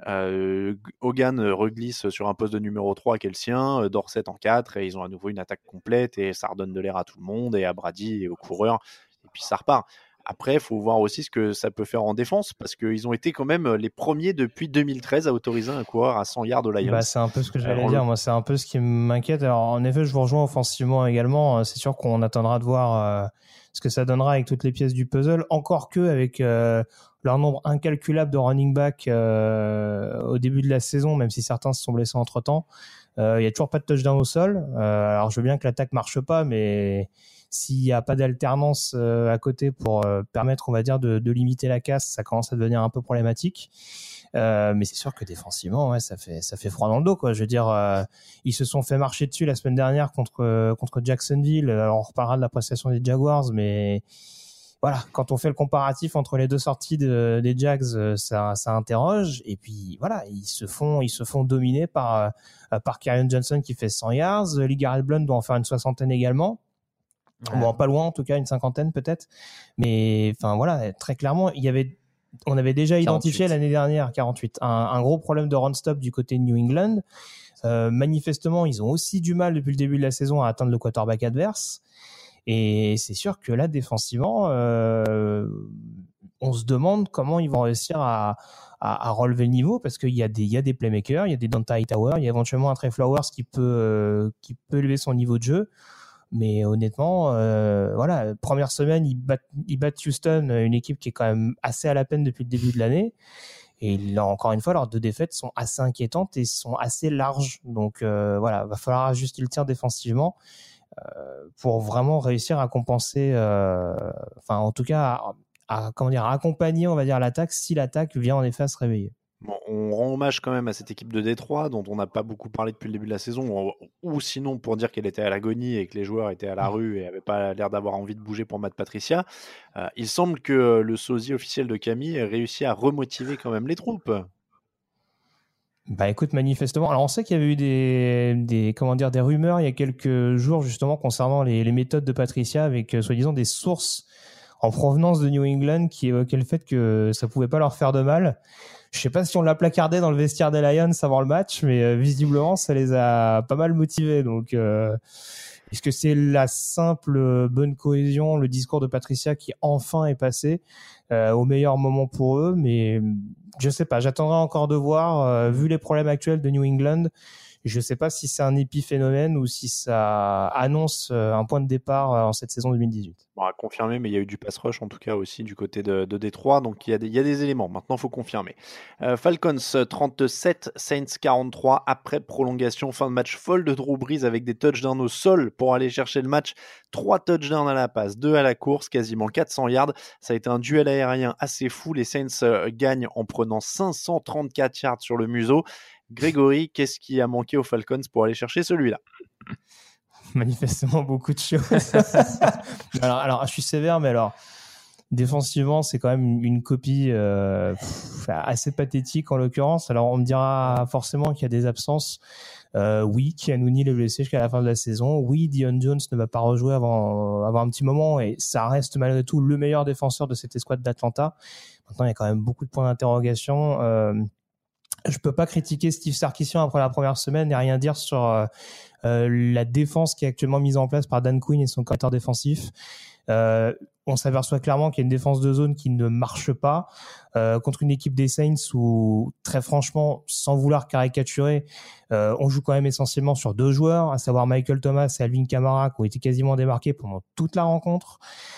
Euh, Hogan reglisse sur un poste de numéro trois qui est le sien, euh, Dorsett en quatre, et ils ont à nouveau une attaque complète et ça redonne de l'air à tout le monde et à Brady et aux coureurs, et puis ça repart. Après, il faut voir aussi ce que ça peut faire en défense, parce qu'ils ont été quand même les premiers depuis deux mille treize à autoriser un coureur à cent yards aux Lions. Bah, c'est un peu ce que j'allais dire, moi c'est un peu ce qui m'inquiète. Alors en effet, je vous rejoins offensivement également, c'est sûr qu'on attendra de voir euh, ce que ça donnera avec toutes les pièces du puzzle, encore que avec euh, leur nombre incalculable de running back euh, au début de la saison, même si certains se sont blessés entre-temps, euh, il n'y a toujours pas de touchdown au sol. Euh, alors je veux bien que l'attaque marche pas, mais s'il n'y a pas d'alternance euh, à côté pour euh, permettre, on va dire, de, de limiter la casse, ça commence à devenir un peu problématique. Euh, mais c'est sûr que défensivement, ouais, ça fait ça fait froid dans le dos, quoi. Je veux dire, euh, ils se sont fait marcher dessus la semaine dernière contre contre Jacksonville. Alors on reparlera de la prestation des Jaguars, mais voilà, quand on fait le comparatif entre les deux sorties de, des Jags, ça ça interroge. Et puis voilà, ils se font ils se font dominer par par Kerryon Johnson qui fait cent yards. Lee Garrett Blount doit en faire une soixantaine également. Ouais. Bon, pas loin en tout cas, une cinquantaine peut-être. Mais enfin voilà, très clairement, il y avait on avait déjà identifié quarante-huit l'année dernière, quarante-huit, un, un gros problème de run-stop du côté de New England. Euh, manifestement, ils ont aussi du mal depuis le début de la saison à atteindre le quarterback adverse. Et c'est sûr que là, défensivement, euh, on se demande comment ils vont réussir à, à, à relever le niveau, parce qu'il y a des, il y a des playmakers, il y a des Donta Hightower, il y a éventuellement un Trey Flowers qui peut, euh, qui peut élever son niveau de jeu. Mais honnêtement, euh, voilà, première semaine, ils battent, ils battent Houston, une équipe qui est quand même assez à la peine depuis le début de l'année. Et là, encore une fois, leurs deux défaites sont assez inquiétantes et sont assez larges. Donc euh, voilà, va falloir ajuster le tir défensivement euh, pour vraiment réussir à compenser, euh, enfin en tout cas, à, à comment dire, à accompagner, on va dire, l'attaque si l'attaque vient en effet à se réveiller. Bon, on rend hommage quand même à cette équipe de Détroit dont on n'a pas beaucoup parlé depuis le début de la saison, ou sinon pour dire qu'elle était à l'agonie et que les joueurs étaient à la rue et n'avaient pas l'air d'avoir envie de bouger pour Matt Patricia. Euh, il semble que le sosie officiel de Camille ait réussi à remotiver quand même les troupes. Bah écoute, manifestement, alors on sait qu'il y avait eu des, des, comment dire, des rumeurs il y a quelques jours justement concernant les, les méthodes de Patricia avec euh, soi-disant des sources en provenance de New England qui évoquaient le fait que ça pouvait pas leur faire de mal. Je sais pas si on l'a placardé dans le vestiaire des Lions avant le match, mais euh, visiblement, ça les a pas mal motivés. Donc, euh, est-ce que c'est la simple euh, bonne cohésion, le discours de Patricia qui enfin est passé euh, au meilleur moment pour eux? Mais je sais pas, j'attendrai encore de voir. Euh, vu les problèmes actuels de New England, je sais pas si c'est un épiphénomène ou si ça annonce un point de départ en cette saison deux mille dix-huit. Bon, à confirmer, mais il y a eu du pass rush en tout cas aussi du côté de, de Détroit, donc il y, a des, il y a des éléments. Maintenant, il faut confirmer. Euh, Falcons trente-sept, Saints quarante-trois, après prolongation, fin de match folle de Drew Brees avec des touchdowns au sol pour aller chercher le match. Trois touchdowns à la passe, deux à la course, quasiment quatre cents yards. Ça a été un duel aérien assez fou. Les Saints euh, gagnent en prenant cinq cent trente-quatre yards sur le museau. Grégory, qu'est-ce qui a manqué aux Falcons pour aller chercher celui-là? Manifestement beaucoup de choses. alors, alors, je suis sévère, mais alors, défensivement, c'est quand même une copie euh, pff, assez pathétique en l'occurrence. Alors, on me dira forcément qu'il y a des absences. Euh, oui, Keanu Neal est blessé jusqu'à la fin de la saison. Oui, Dion Jones ne va pas rejouer avant, avant un petit moment et ça reste malgré tout le meilleur défenseur de cette escouade d'Atlanta. Maintenant, il y a quand même beaucoup de points d'interrogation. Euh, Je peux pas critiquer Steve Sarkisian après la première semaine et rien dire sur euh, euh, la défense qui est actuellement mise en place par Dan Quinn et son coordinateur défensif. Euh, on s'aperçoit clairement qu'il y a une défense de zone qui ne marche pas euh, contre une équipe des Saints où, très franchement, sans vouloir caricaturer, euh, on joue quand même essentiellement sur deux joueurs, à savoir Michael Thomas et Alvin Kamara, qui ont été quasiment démarqués pendant toute la rencontre.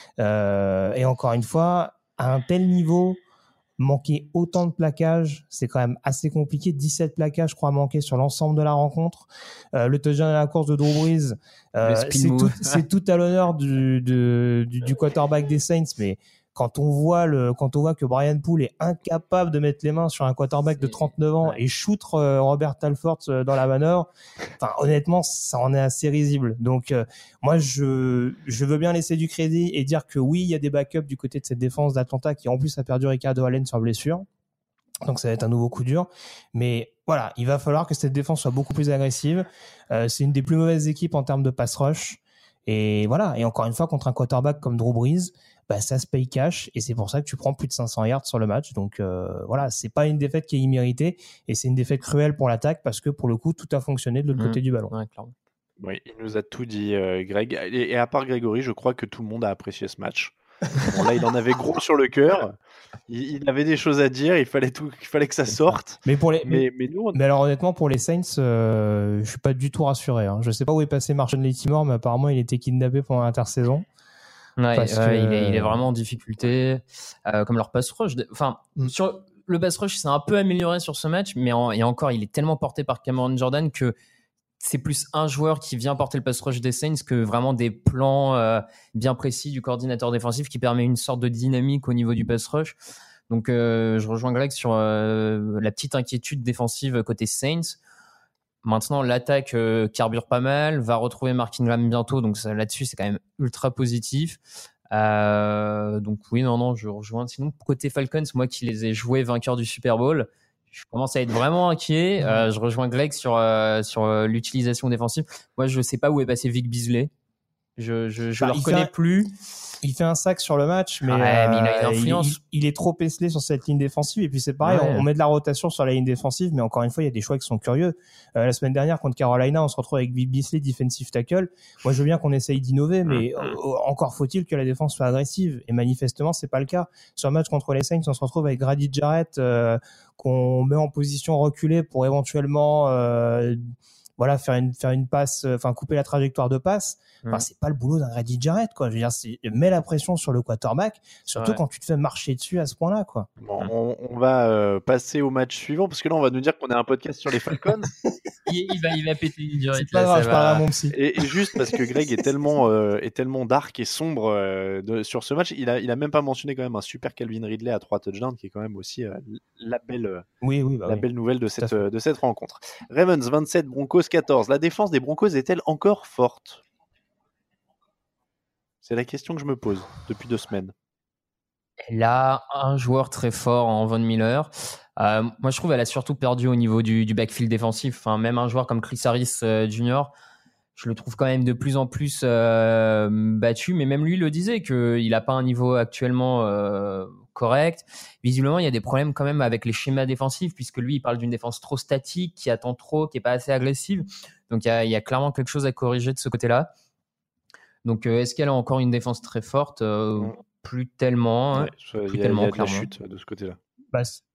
Euh, et encore une fois, à un tel niveau, manquer autant de plaquages, c'est quand même assez compliqué. dix-sept plaquages, je crois, manqués sur l'ensemble de la rencontre. Euh, le touchdown à la course de Drew Brees, euh, c'est, tout, c'est tout à l'honneur du, du, du, du quarterback des Saints, mais quand on voit le, quand on voit que Brian Poole est incapable de mettre les mains sur un quarterback de trente-neuf ans et shoot euh, Robert Alford euh, dans la manœuvre, enfin, honnêtement, ça en est assez risible. Donc, euh, moi, je, je veux bien laisser du crédit et dire que oui, il y a des backups du côté de cette défense d'Atlanta qui, en plus, a perdu Ricardo Allen sur blessure. Donc, ça va être un nouveau coup dur. Mais voilà, il va falloir que cette défense soit beaucoup plus agressive. Euh, c'est une des plus mauvaises équipes en termes de pass rush. Et voilà. Et encore une fois, contre un quarterback comme Drew Brees, bah, ça se paye cash et c'est pour ça que tu prends plus de cinq cents yards sur le match. Donc euh, voilà, c'est pas une défaite qui est imméritée et c'est une défaite cruelle pour l'attaque parce que pour le coup, tout a fonctionné de l'autre mmh. côté du ballon. Ouais, clairement. Oui, il nous a tout dit, euh, Greg. Et, et à part Grégory, je crois que tout le monde a apprécié ce match. Bon, là, il en avait gros sur le cœur. Il, il avait des choses à dire. Il fallait tout, il fallait que ça sorte. Mais pour les, mais, mais, nous, on... mais alors honnêtement, pour les Saints, euh, je suis pas du tout rassuré. Hein. Je sais pas où est passé Marshon Lattimore, mais apparemment, il était kidnappé pendant l'intersaison. Ouais, parce ouais que... il, est, il est vraiment en difficulté, euh, comme leur pass rush. Enfin, mm. sur le pass rush, c'est un peu amélioré sur ce match, mais en, et encore, il est tellement porté par Cameron Jordan que c'est plus un joueur qui vient porter le pass rush des Saints que vraiment des plans euh, bien précis du coordinateur défensif qui permet une sorte de dynamique au niveau du pass rush. Donc, euh, je rejoins Greg sur euh, la petite inquiétude défensive côté Saints. Maintenant, l'attaque euh, carbure pas mal, va retrouver Mark Ingram bientôt, donc ça, là-dessus, c'est quand même ultra positif. Euh, donc oui, non, non, je rejoins. Sinon, côté Falcons, moi qui les ai joués vainqueurs du Super Bowl, je commence à être vraiment inquiet. Euh, je rejoins Greg sur, euh, sur euh, l'utilisation défensive. Moi, je sais pas où est passé Vic Beasley. Je je, je bah, le reconnais un... plus. Il fait un sac sur le match, mais, ouais, mais il a une euh, influence. Il, il est trop esselé sur cette ligne défensive. Et puis c'est pareil, ouais. on, on met de la rotation sur la ligne défensive, mais encore une fois, il y a des choix qui sont curieux. Euh, la semaine dernière, contre Carolina, on se retrouve avec Vic Beasley, defensive tackle. Moi, je veux bien qu'on essaye d'innover, mais euh, encore faut-il que la défense soit agressive. Et manifestement, c'est pas le cas. Sur le match contre les Saints, on se retrouve avec Grady Jarrett, euh, qu'on met en position reculée pour éventuellement, euh, voilà, faire une, faire une passe, enfin, couper la trajectoire de passe. Enfin, c'est pas le boulot d'un Grady Jarrett, quoi. Je veux dire, c'est, mets la pression sur le quarterback, surtout ouais. quand tu te fais marcher dessus à ce point-là, quoi. Bon, on, on va euh, passer au match suivant, parce que là, on va nous dire qu'on a un podcast sur les Falcons. il, il, va, il va péter une durée. C'est pas grave, je parle à mon psy. Et, et juste parce que Greg est tellement, euh, est tellement dark et sombre euh, de, sur ce match, il a, il a même pas mentionné quand même un super Calvin Ridley à trois touchdowns, qui est quand même aussi euh, la belle, euh, oui, oui, bah la oui. belle nouvelle de cette, euh, de cette rencontre. Ravens vingt-sept, Broncos quatorze. La défense des Broncos est-elle encore forte ? C'est la question que je me pose depuis deux semaines. Elle a un joueur très fort en Von Miller. Euh, moi, je trouve qu'elle a surtout perdu au niveau du, du backfield défensif. Enfin, même un joueur comme Chris Harris euh, junior, je le trouve quand même de plus en plus euh, battu. Mais même lui le disait qu'il n'a pas un niveau actuellement euh, corrects. Visiblement, il y a des problèmes quand même avec les schémas défensifs, puisque lui, il parle d'une défense trop statique, qui attend trop, qui est pas assez agressive. Donc, il y a, il y a clairement quelque chose à corriger de ce côté-là. Donc, euh, est-ce qu'elle a encore une défense très forte euh, Mm. Plus tellement. Hein. Ouais, soit Plus il y a, tellement, il y a de la clairement. chute de ce côté-là. Bah, c'est-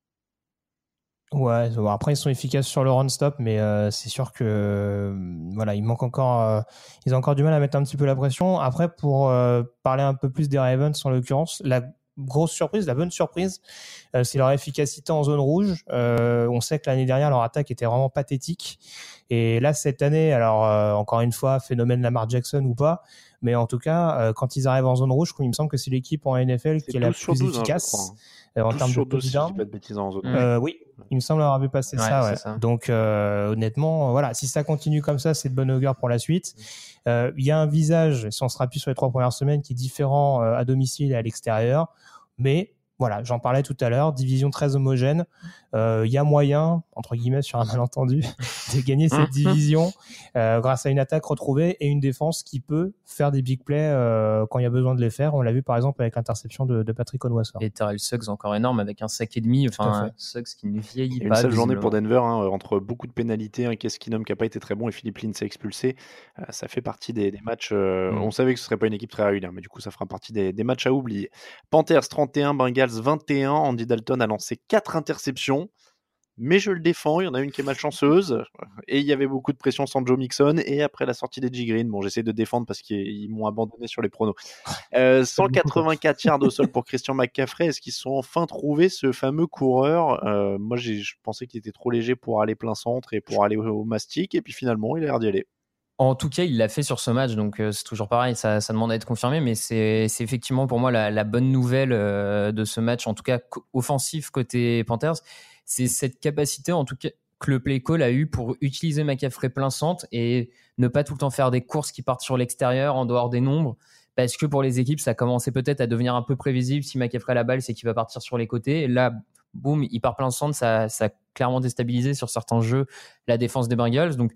ouais, bon, après ils sont efficaces sur le run-stop, mais euh, c'est sûr que euh, voilà, il manque encore, euh, ils ont encore du mal à mettre un petit peu la pression. Après, pour euh, parler un peu plus des Ravens en l'occurrence, la grosse surprise, la bonne surprise, euh, c'est leur efficacité en zone rouge. Euh, on sait que l'année dernière leur attaque était vraiment pathétique, et là cette année, alors euh, encore une fois, phénomène Lamar Jackson ou pas, mais en tout cas, euh, quand ils arrivent en zone rouge, il me semble que c'est l'équipe en N F L C'est qui est la douze sur plus douze, hein, je efficace crois, hein. euh, en douze termes de sur douze, si je dis touchdown. pas de bêtises en zone. Euh, oui, il me semble avoir vu passer Ouais, ça, ouais. c'est ça. Donc euh, honnêtement, voilà, si ça continue comme ça, c'est de bonne augure pour la suite. Euh, Il y a un visage, si on se rappuie sur les trois premières semaines, qui est différent euh, à domicile et à l'extérieur, mais voilà, j'en parlais tout à l'heure, division très homogène. Euh, Il y a moyen, entre guillemets, sur un malentendu, de gagner cette division euh, grâce à une attaque retrouvée et une défense qui peut faire des big plays euh, quand il y a besoin de les faire. On l'a vu par exemple avec l'interception de, de Patrick Onwuasor. Et Terrell Suggs encore énorme avec un sac et demi. Tout à Enfin, fait. Suggs qui ne vieillit Il y a une pas. sale journée visiblement. pour Denver, hein, entre beaucoup de pénalités, un Case Keenum qui n'a pas été très bon et Philippe Lindsay expulsé. Euh, ça fait partie des, des matchs. euh, Mm. On savait que ce serait pas une équipe très régulière, mais du coup, ça fera partie des, des matchs à oublier. Panthers trente et un, Bengals vingt et un. Andy Dalton a lancé quatre interceptions. Mais je le défends, il y en a une qui est malchanceuse, et il y avait beaucoup de pression sans Joe Mixon, et après la sortie d'Edgy Green, bon j'essaie de défendre parce qu'ils m'ont abandonné sur les pronos. Euh, cent quatre-vingt-quatre yards au sol pour Christian McCaffrey, est-ce qu'ils sont enfin trouvé ce fameux coureur euh, Moi j'ai, je pensais qu'il était trop léger pour aller plein centre et pour aller au, au mastic, et puis finalement il a l'air d'y aller. En tout cas, il l'a fait sur ce match, donc euh, c'est toujours pareil, ça, ça demande à être confirmé, mais c'est, c'est effectivement pour moi la, la bonne nouvelle euh, de ce match, en tout cas co- offensif côté Panthers, c'est cette capacité en tout cas que le play call a eu pour utiliser McCaffrey plein centre et ne pas tout le temps faire des courses qui partent sur l'extérieur en dehors des nombres, parce que pour les équipes, ça commençait peut-être à devenir un peu prévisible. Si McCaffrey a la balle, c'est qu'il va partir sur les côtés, et là, boum, il part plein centre, ça, ça a clairement déstabilisé sur certains jeux la défense des Bengals, donc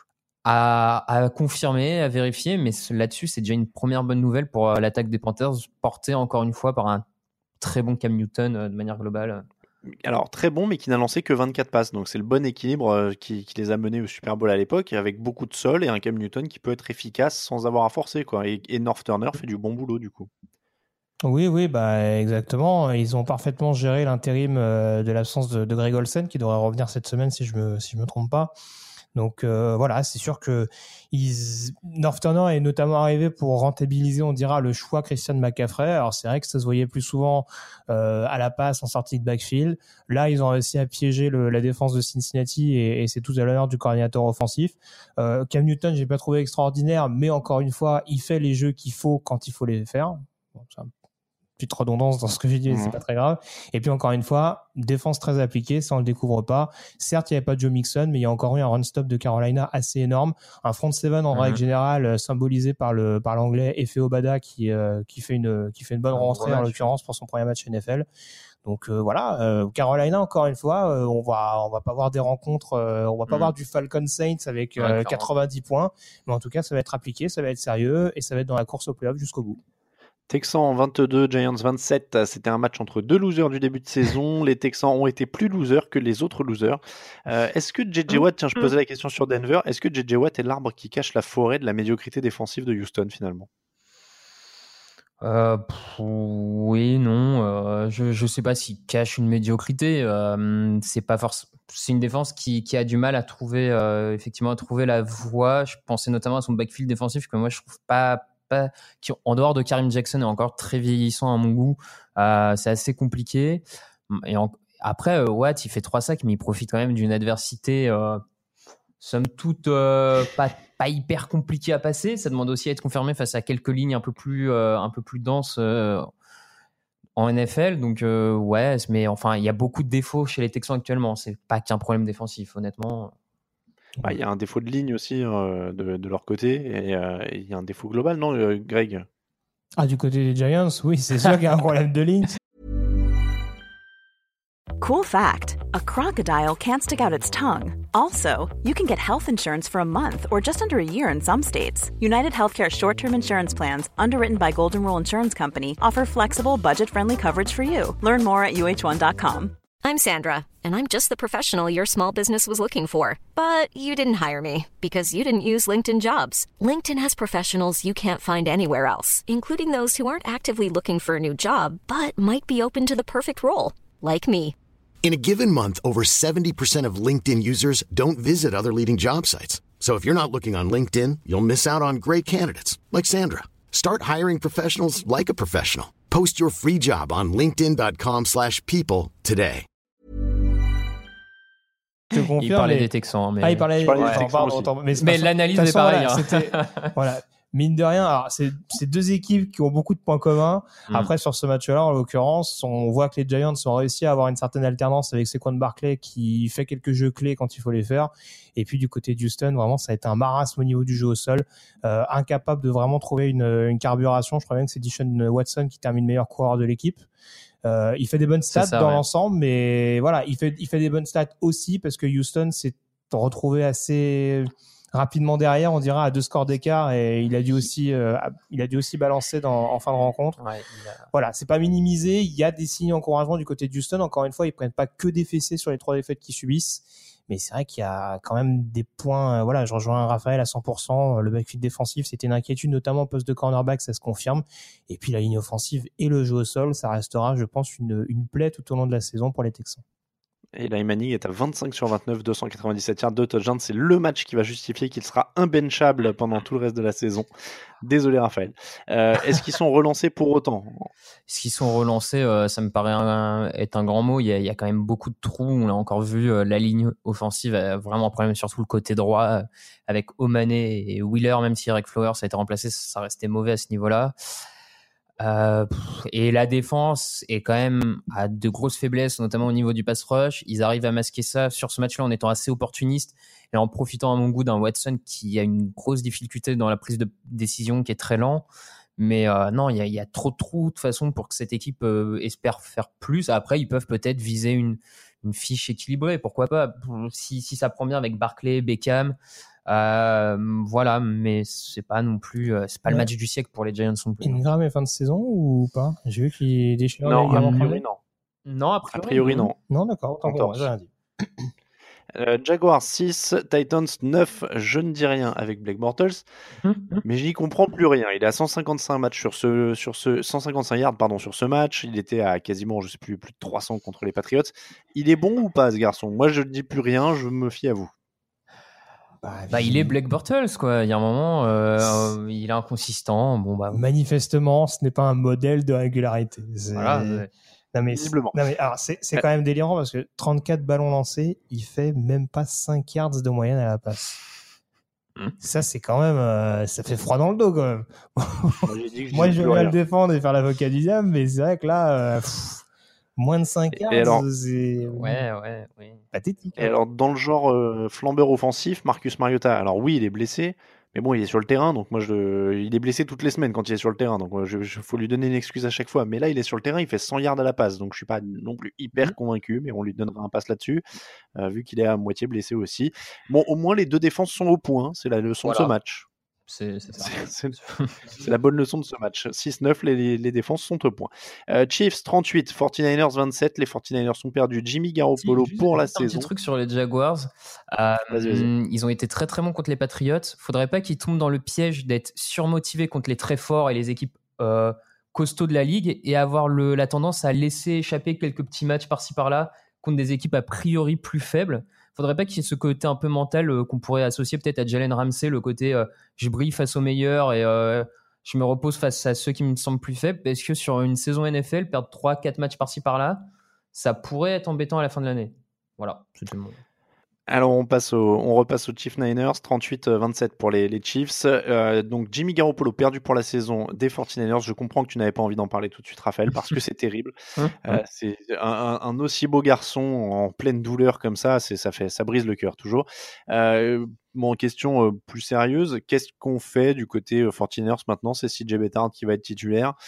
À, à confirmer, à vérifier, mais là-dessus, c'est déjà une première bonne nouvelle pour euh, l'attaque des Panthers, portée encore une fois par un très bon Cam Newton euh, de manière globale. Alors très bon, mais qui n'a lancé que vingt-quatre passes, donc c'est le bon équilibre euh, qui, qui les a menés au Super Bowl à l'époque, avec beaucoup de sol et un Cam Newton qui peut être efficace sans avoir à forcer, quoi. Et, et North Turner fait du bon boulot du coup. Oui, oui, bah exactement. Ils ont parfaitement géré l'intérim euh, de l'absence de, de Greg Olsen, qui devrait revenir cette semaine si je me si je me trompe pas. Donc euh, voilà, c'est sûr que ils... North Turner est notamment arrivé pour rentabiliser, on dira, le choix Christian McCaffrey. Alors c'est vrai que ça se voyait plus souvent euh, à la passe en sortie de backfield. Là, ils ont réussi à piéger le, la défense de Cincinnati et, et c'est tout à l'honneur du coordinateur offensif. Euh, Cam Newton, j'ai pas trouvé extraordinaire, mais encore une fois, il fait les jeux qu'il faut quand il faut les faire. Bon, c'est un petite redondance dans ce que j'ai dit, mais Mmh. c'est pas très grave. Et puis encore une fois, défense très appliquée, ça on le découvre pas. Certes, il n'y avait pas de Joe Mixon, mais il y a encore eu un run-stop de Carolina assez énorme. Un front seven en Mhm. règle générale, euh, symbolisé par le par l'anglais Efe Obada qui euh, qui fait une qui fait une bonne Un rentrée gros en match. l'occurrence pour son premier match N F L. Donc euh, voilà, euh, Carolina encore une fois, euh, on va on va pas voir des rencontres, euh, on va pas Mhm. voir du Falcon Saints avec Ouais, euh, clairement. quatre-vingt-dix points, mais en tout cas ça va être appliqué, ça va être sérieux et ça va être dans la course au playoff jusqu'au bout. Texans vingt-deux, Giants vingt-sept, c'était un match entre deux losers du début de saison. Les Texans ont été plus losers que les autres losers. Euh, est-ce que J J Watt, tiens, je posais la question sur Denver, est-ce que J J Watt est l'arbre qui cache la forêt de la médiocrité défensive de Houston finalement? Euh, pff, oui, non, euh, je je sais pas s'il cache une médiocrité. Euh, c'est pas force, c'est une défense qui qui a du mal à trouver euh, effectivement à trouver la voie. Je pensais notamment à son backfield défensif que moi je trouve pas pas qui en dehors de Karim Jackson est encore très vieillissant à mon goût. Euh, c'est assez compliqué. Et en, après euh, Watt il fait trois sacs mais il profite quand même d'une adversité euh, somme toute euh, pas pas hyper compliqué à passer. Ça demande aussi à être confirmé face à quelques lignes un peu plus euh, un peu plus denses euh, en N F L. Donc euh, ouais, mais enfin il y a beaucoup de défauts chez les Texans actuellement. C'est pas qu'un problème défensif, honnêtement. Bah, il y a un défaut de ligne aussi euh, de, de leur côté et euh, il y a un défaut global, non, euh, Greg? Ah, du côté des Giants, oui, c'est sûr qu'il y a un problème de ligne. Cool fact, a crocodile can't stick out its tongue. Also, you can get health insurance for a month or just under a year in some states. United Healthcare short-term insurance plans, underwritten by Golden Rule Insurance Company, offer flexible, budget-friendly coverage for you. Learn more at U H one dot com. I'm Sandra, and I'm just the professional your small business was looking for. But you didn't hire me because you didn't use LinkedIn Jobs. LinkedIn has professionals you can't find anywhere else, including those who aren't actively looking for a new job, but might be open to the perfect role, like me. In a given month, over seventy percent of LinkedIn users don't visit other leading job sites. So if you're not looking on LinkedIn, you'll miss out on great candidates like Sandra. Start hiring professionals like a professional. Post your free job on linkedin dot com slash people today. Je confirme, il parlait mais... des Texans. Mais... Ah, il parlait des ouais, Texans, pardon, pardon. Mais, mais l'analyse est pareille. Voilà, hein. Voilà. Mine de rien, alors c'est, c'est deux équipes qui ont beaucoup de points communs. Mm. Après, sur ce match-là, en l'occurrence, on voit que les Giants ont réussi à avoir une certaine alternance avec Saquon Barkley qui fait quelques jeux clés quand il faut les faire. Et puis du côté de Houston, vraiment, ça a été un marasme au niveau du jeu au sol, euh, incapable de vraiment trouver une, une carburation. Je crois bien que c'est Deshaun Watson qui termine meilleur coureur de l'équipe. Euh, il fait des bonnes stats ça, dans ouais. l'ensemble, mais voilà, il fait, il fait des bonnes stats aussi parce que Houston s'est retrouvé assez rapidement derrière, on dira, à deux scores d'écart, et il a dû aussi, euh, il a dû aussi balancer dans, en fin de rencontre. Ouais, a... Voilà, c'est pas minimisé. Il y a des signes d'encouragement du côté de Houston. Encore une fois, ils prennent pas que des fessées sur les trois défaites qu'ils subissent, mais c'est vrai qu'il y a quand même des points. Euh, voilà, je rejoins Raphaël à cent pour cent. Le backfield défensif, c'était une inquiétude, notamment au poste de cornerback, ça se confirme. Et puis la ligne offensive et le jeu au sol, ça restera, je pense, une, une plaie tout au long de la saison pour les Texans. Et Eli Manning est à vingt-cinq sur vingt-neuf, deux cent quatre-vingt-dix-sept yards, deux touchdowns. C'est le match qui va justifier qu'il sera imbenchable pendant tout le reste de la saison. Désolé Raphaël. Euh, est-ce qu'ils sont relancés pour autant ? Est-ce qu'ils sont relancés, euh, ça me paraît un, être un grand mot. Il y, a, il y a quand même beaucoup de trous. On l'a encore vu, euh, la ligne offensive a vraiment un problème, surtout le côté droit, euh, avec Omané et Wheeler. Même si Eric Flowers a été remplacé, ça restait mauvais à ce niveau-là. Euh, et la défense est quand même à de grosses faiblesses, notamment au niveau du pass rush. Ils arrivent à masquer ça sur ce match-là en étant assez opportunistes et en profitant à mon goût d'un Watson qui a une grosse difficulté dans la prise de décision, qui est très lent. Mais euh, non, il y a, y a trop de trous de toute façon pour que cette équipe euh, espère faire plus. Après, ils peuvent peut-être viser une, une fiche équilibrée, pourquoi pas, si, si ça prend bien avec Barkley, Beckham. Euh, voilà, mais c'est pas non plus, euh, c'est pas ouais. le match du siècle pour les Giants non plus. Ingram est fin de saison ou pas ? J'ai vu qu'il déchire. Non, a priori non. Non, a priori, a priori non. Non, d'accord. Autant pour moi, j'ai rien dit. Euh, Jaguars six, Titans neuf, je ne dis rien avec Blake Bortles, mmh, mmh. mais j'y comprends plus rien. Il est à cent cinquante-cinq matchs sur ce, sur ce cent cinquante-cinq yards pardon sur ce match. Il était à quasiment, je sais plus, plus de trois cents contre les Patriots. Il est bon ou pas ce garçon ? Moi, je ne dis plus rien. Je me fie à vous. Bah, bah, il est Blake Bortles, quoi. Il y a un moment, euh, il est inconsistant. Bon, bah... Manifestement, ce n'est pas un modèle de régularité. C'est... Voilà, ouais. Non mais, non mais alors c'est, c'est quand même délirant parce que trente-quatre ballons lancés, il fait même pas cinq yards de moyenne à la passe. Mmh. Ça, c'est quand même, euh, ça fait froid dans le dos quand même. Moi, je vais le défendre et faire l'avocat du diable, mais c'est vrai que là, euh, pff, moins de cinq yards, alors, ouais, c'est ouais, ouais. pathétique. Et hein. Alors, dans le genre euh, flambeur offensif, Marcus Mariota, alors oui, il est blessé, mais bon, il est sur le terrain, donc moi, je, il est blessé toutes les semaines quand il est sur le terrain, donc il faut lui donner une excuse à chaque fois. Mais là, il est sur le terrain, il fait cent yards à la passe, donc je suis pas non plus hyper convaincu, mais on lui donnera un pass là-dessus, euh, vu qu'il est à moitié blessé aussi. Bon, au moins, les deux défenses sont au point, c'est la leçon voilà. de ce match. C'est, c'est, ça. C'est, c'est, c'est la bonne leçon de ce match. six neuf, les, les défenses sont au point. Euh, Chiefs trente-huit, forty-niners vingt-sept. Les forty-niners sont perdus. Jimmy Garoppolo si, pour la un saison. Un petit truc sur les Jaguars. Euh, vas-y, vas-y. Ils ont été très très bons contre les Patriots. Faudrait pas qu'ils tombent dans le piège d'être surmotivés contre les très forts et les équipes euh, costauds de la ligue et avoir le, la tendance à laisser échapper quelques petits matchs par-ci par-là contre des équipes a priori plus faibles. Faudrait pas qu'il y ait ce côté un peu mental euh, qu'on pourrait associer peut-être à Jalen Ramsey, le côté euh, je brille face aux meilleurs et euh, je me repose face à ceux qui me semblent plus faibles, parce que sur une saison N F L, perdre trois quatre matchs par-ci par-là, ça pourrait être embêtant à la fin de l'année. Voilà, c'était mon... Alors on passe au, on repasse aux Chiefs Niners, trente-huit vingt-sept pour les, les Chiefs. Euh, donc Jimmy Garoppolo perdu pour la saison des forty-niners. Je comprends que tu n'avais pas envie d'en parler tout de suite, Raphaël, parce que c'est terrible. euh, c'est un, un aussi beau garçon en pleine douleur comme ça, c'est, ça fait, ça brise le cœur toujours. Euh, bon, question euh, plus sérieuse, qu'est-ce qu'on fait du côté euh, forty-niners maintenant ? C'est C J Beathard qui va être titulaire.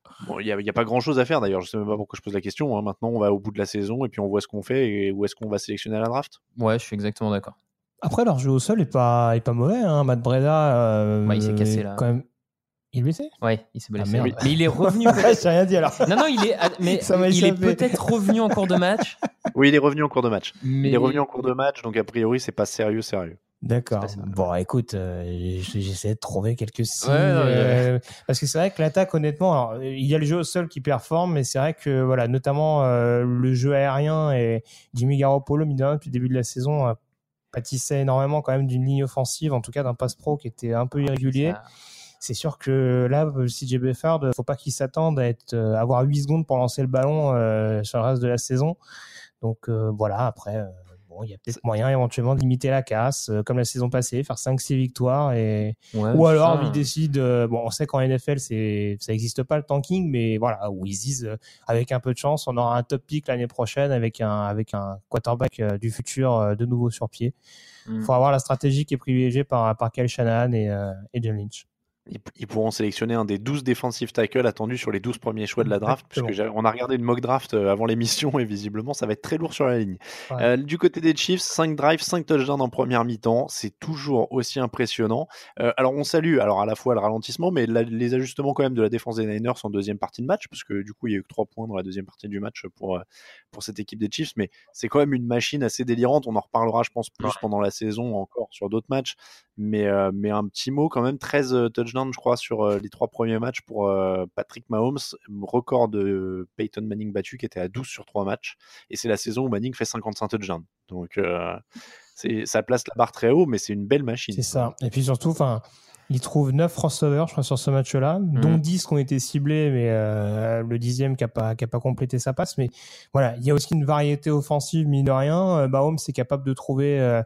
Bon, il n'y a, a pas grand chose à faire d'ailleurs, je ne sais même pas pourquoi je pose la question. Hein. Maintenant, on va au bout de la saison et puis on voit ce qu'on fait et où est-ce qu'on va sélectionner à la draft. Ouais, je suis exactement d'accord. Après, leur jeu au sol n'est pas, est pas mauvais. Hein. Matt Breda, euh, ouais, il s'est cassé là. Quand même... Il est blessé ? Ouais, il s'est blessé. Ah, oui. Mais il est revenu. J'ai rien dit alors. Non, non, il est, mais il est peut-être revenu en cours de match. Oui, il est revenu en cours de match. Mais... Il est revenu en cours de match, donc a priori, c'est pas sérieux, sérieux. D'accord. Bon, écoute, euh, j'essaie de trouver quelques signes. Ouais, non, euh, ouais. Parce que c'est vrai que l'attaque, honnêtement, alors, il y a le jeu au sol qui performe, mais c'est vrai que, voilà, notamment euh, le jeu aérien et Jimmy Garoppolo, mine de rien, depuis le début de la saison, euh, pâtissait énormément quand même d'une ligne offensive, en tout cas d'un pass pro qui était un peu irrégulier. Ça... C'est sûr que là, C J Beathard, faut pas qu'il s'attende à être, euh, avoir huit secondes pour lancer le ballon euh, sur le reste de la saison. Donc euh, voilà, après. Euh, Bon, il y a peut-être moyen éventuellement de limiter la casse, euh, comme la saison passée, faire cinq six victoires. Et... Ouais, ou alors, ça... ils décident... Euh, bon, on sait qu'en N F L, c'est, ça n'existe pas le tanking, mais voilà, où ils disent, euh, avec un peu de chance, on aura un top pick l'année prochaine avec un, avec un quarterback euh, du futur euh, de nouveau sur pied. Il mm. faut avoir la stratégie qui est privilégiée par, par Kyle Shanahan et, euh, et John Lynch. Ils pourront sélectionner un des douze defensive tackles attendus sur les douze premiers choix de la draft, puisque on a regardé une mock draft avant l'émission et visiblement ça va être très lourd sur la ligne. Ouais. Euh, du côté des Chiefs, cinq drives, cinq touchdowns en première mi-temps, c'est toujours aussi impressionnant. Euh, alors on salue alors à la fois le ralentissement, mais la, les ajustements quand même de la défense des Niners en deuxième partie de match, parce que du coup il y a eu que trois points dans la deuxième partie du match pour, pour cette équipe des Chiefs, mais c'est quand même une machine assez délirante. On en reparlera je pense plus ouais. pendant la saison encore sur d'autres matchs, mais, euh, mais un petit mot quand même, treize touchdowns je crois sur euh, les trois premiers matchs pour euh, Patrick Mahomes, record de Peyton Manning battu qui était à douze sur trois matchs, et c'est la saison où Manning fait cinquante-cinq touchdowns, donc euh, c'est, ça place la barre très haut, mais c'est une belle machine. C'est ça, et puis surtout enfin il trouve neuf crossovers, je crois, sur ce match-là, mmh. dont dix qui ont été ciblés, mais euh, le dixième qui n'a pas, qui a pas complété sa passe. Mais voilà, il y a aussi une variété offensive, mine de rien. Mahomes est capable de trouver, euh,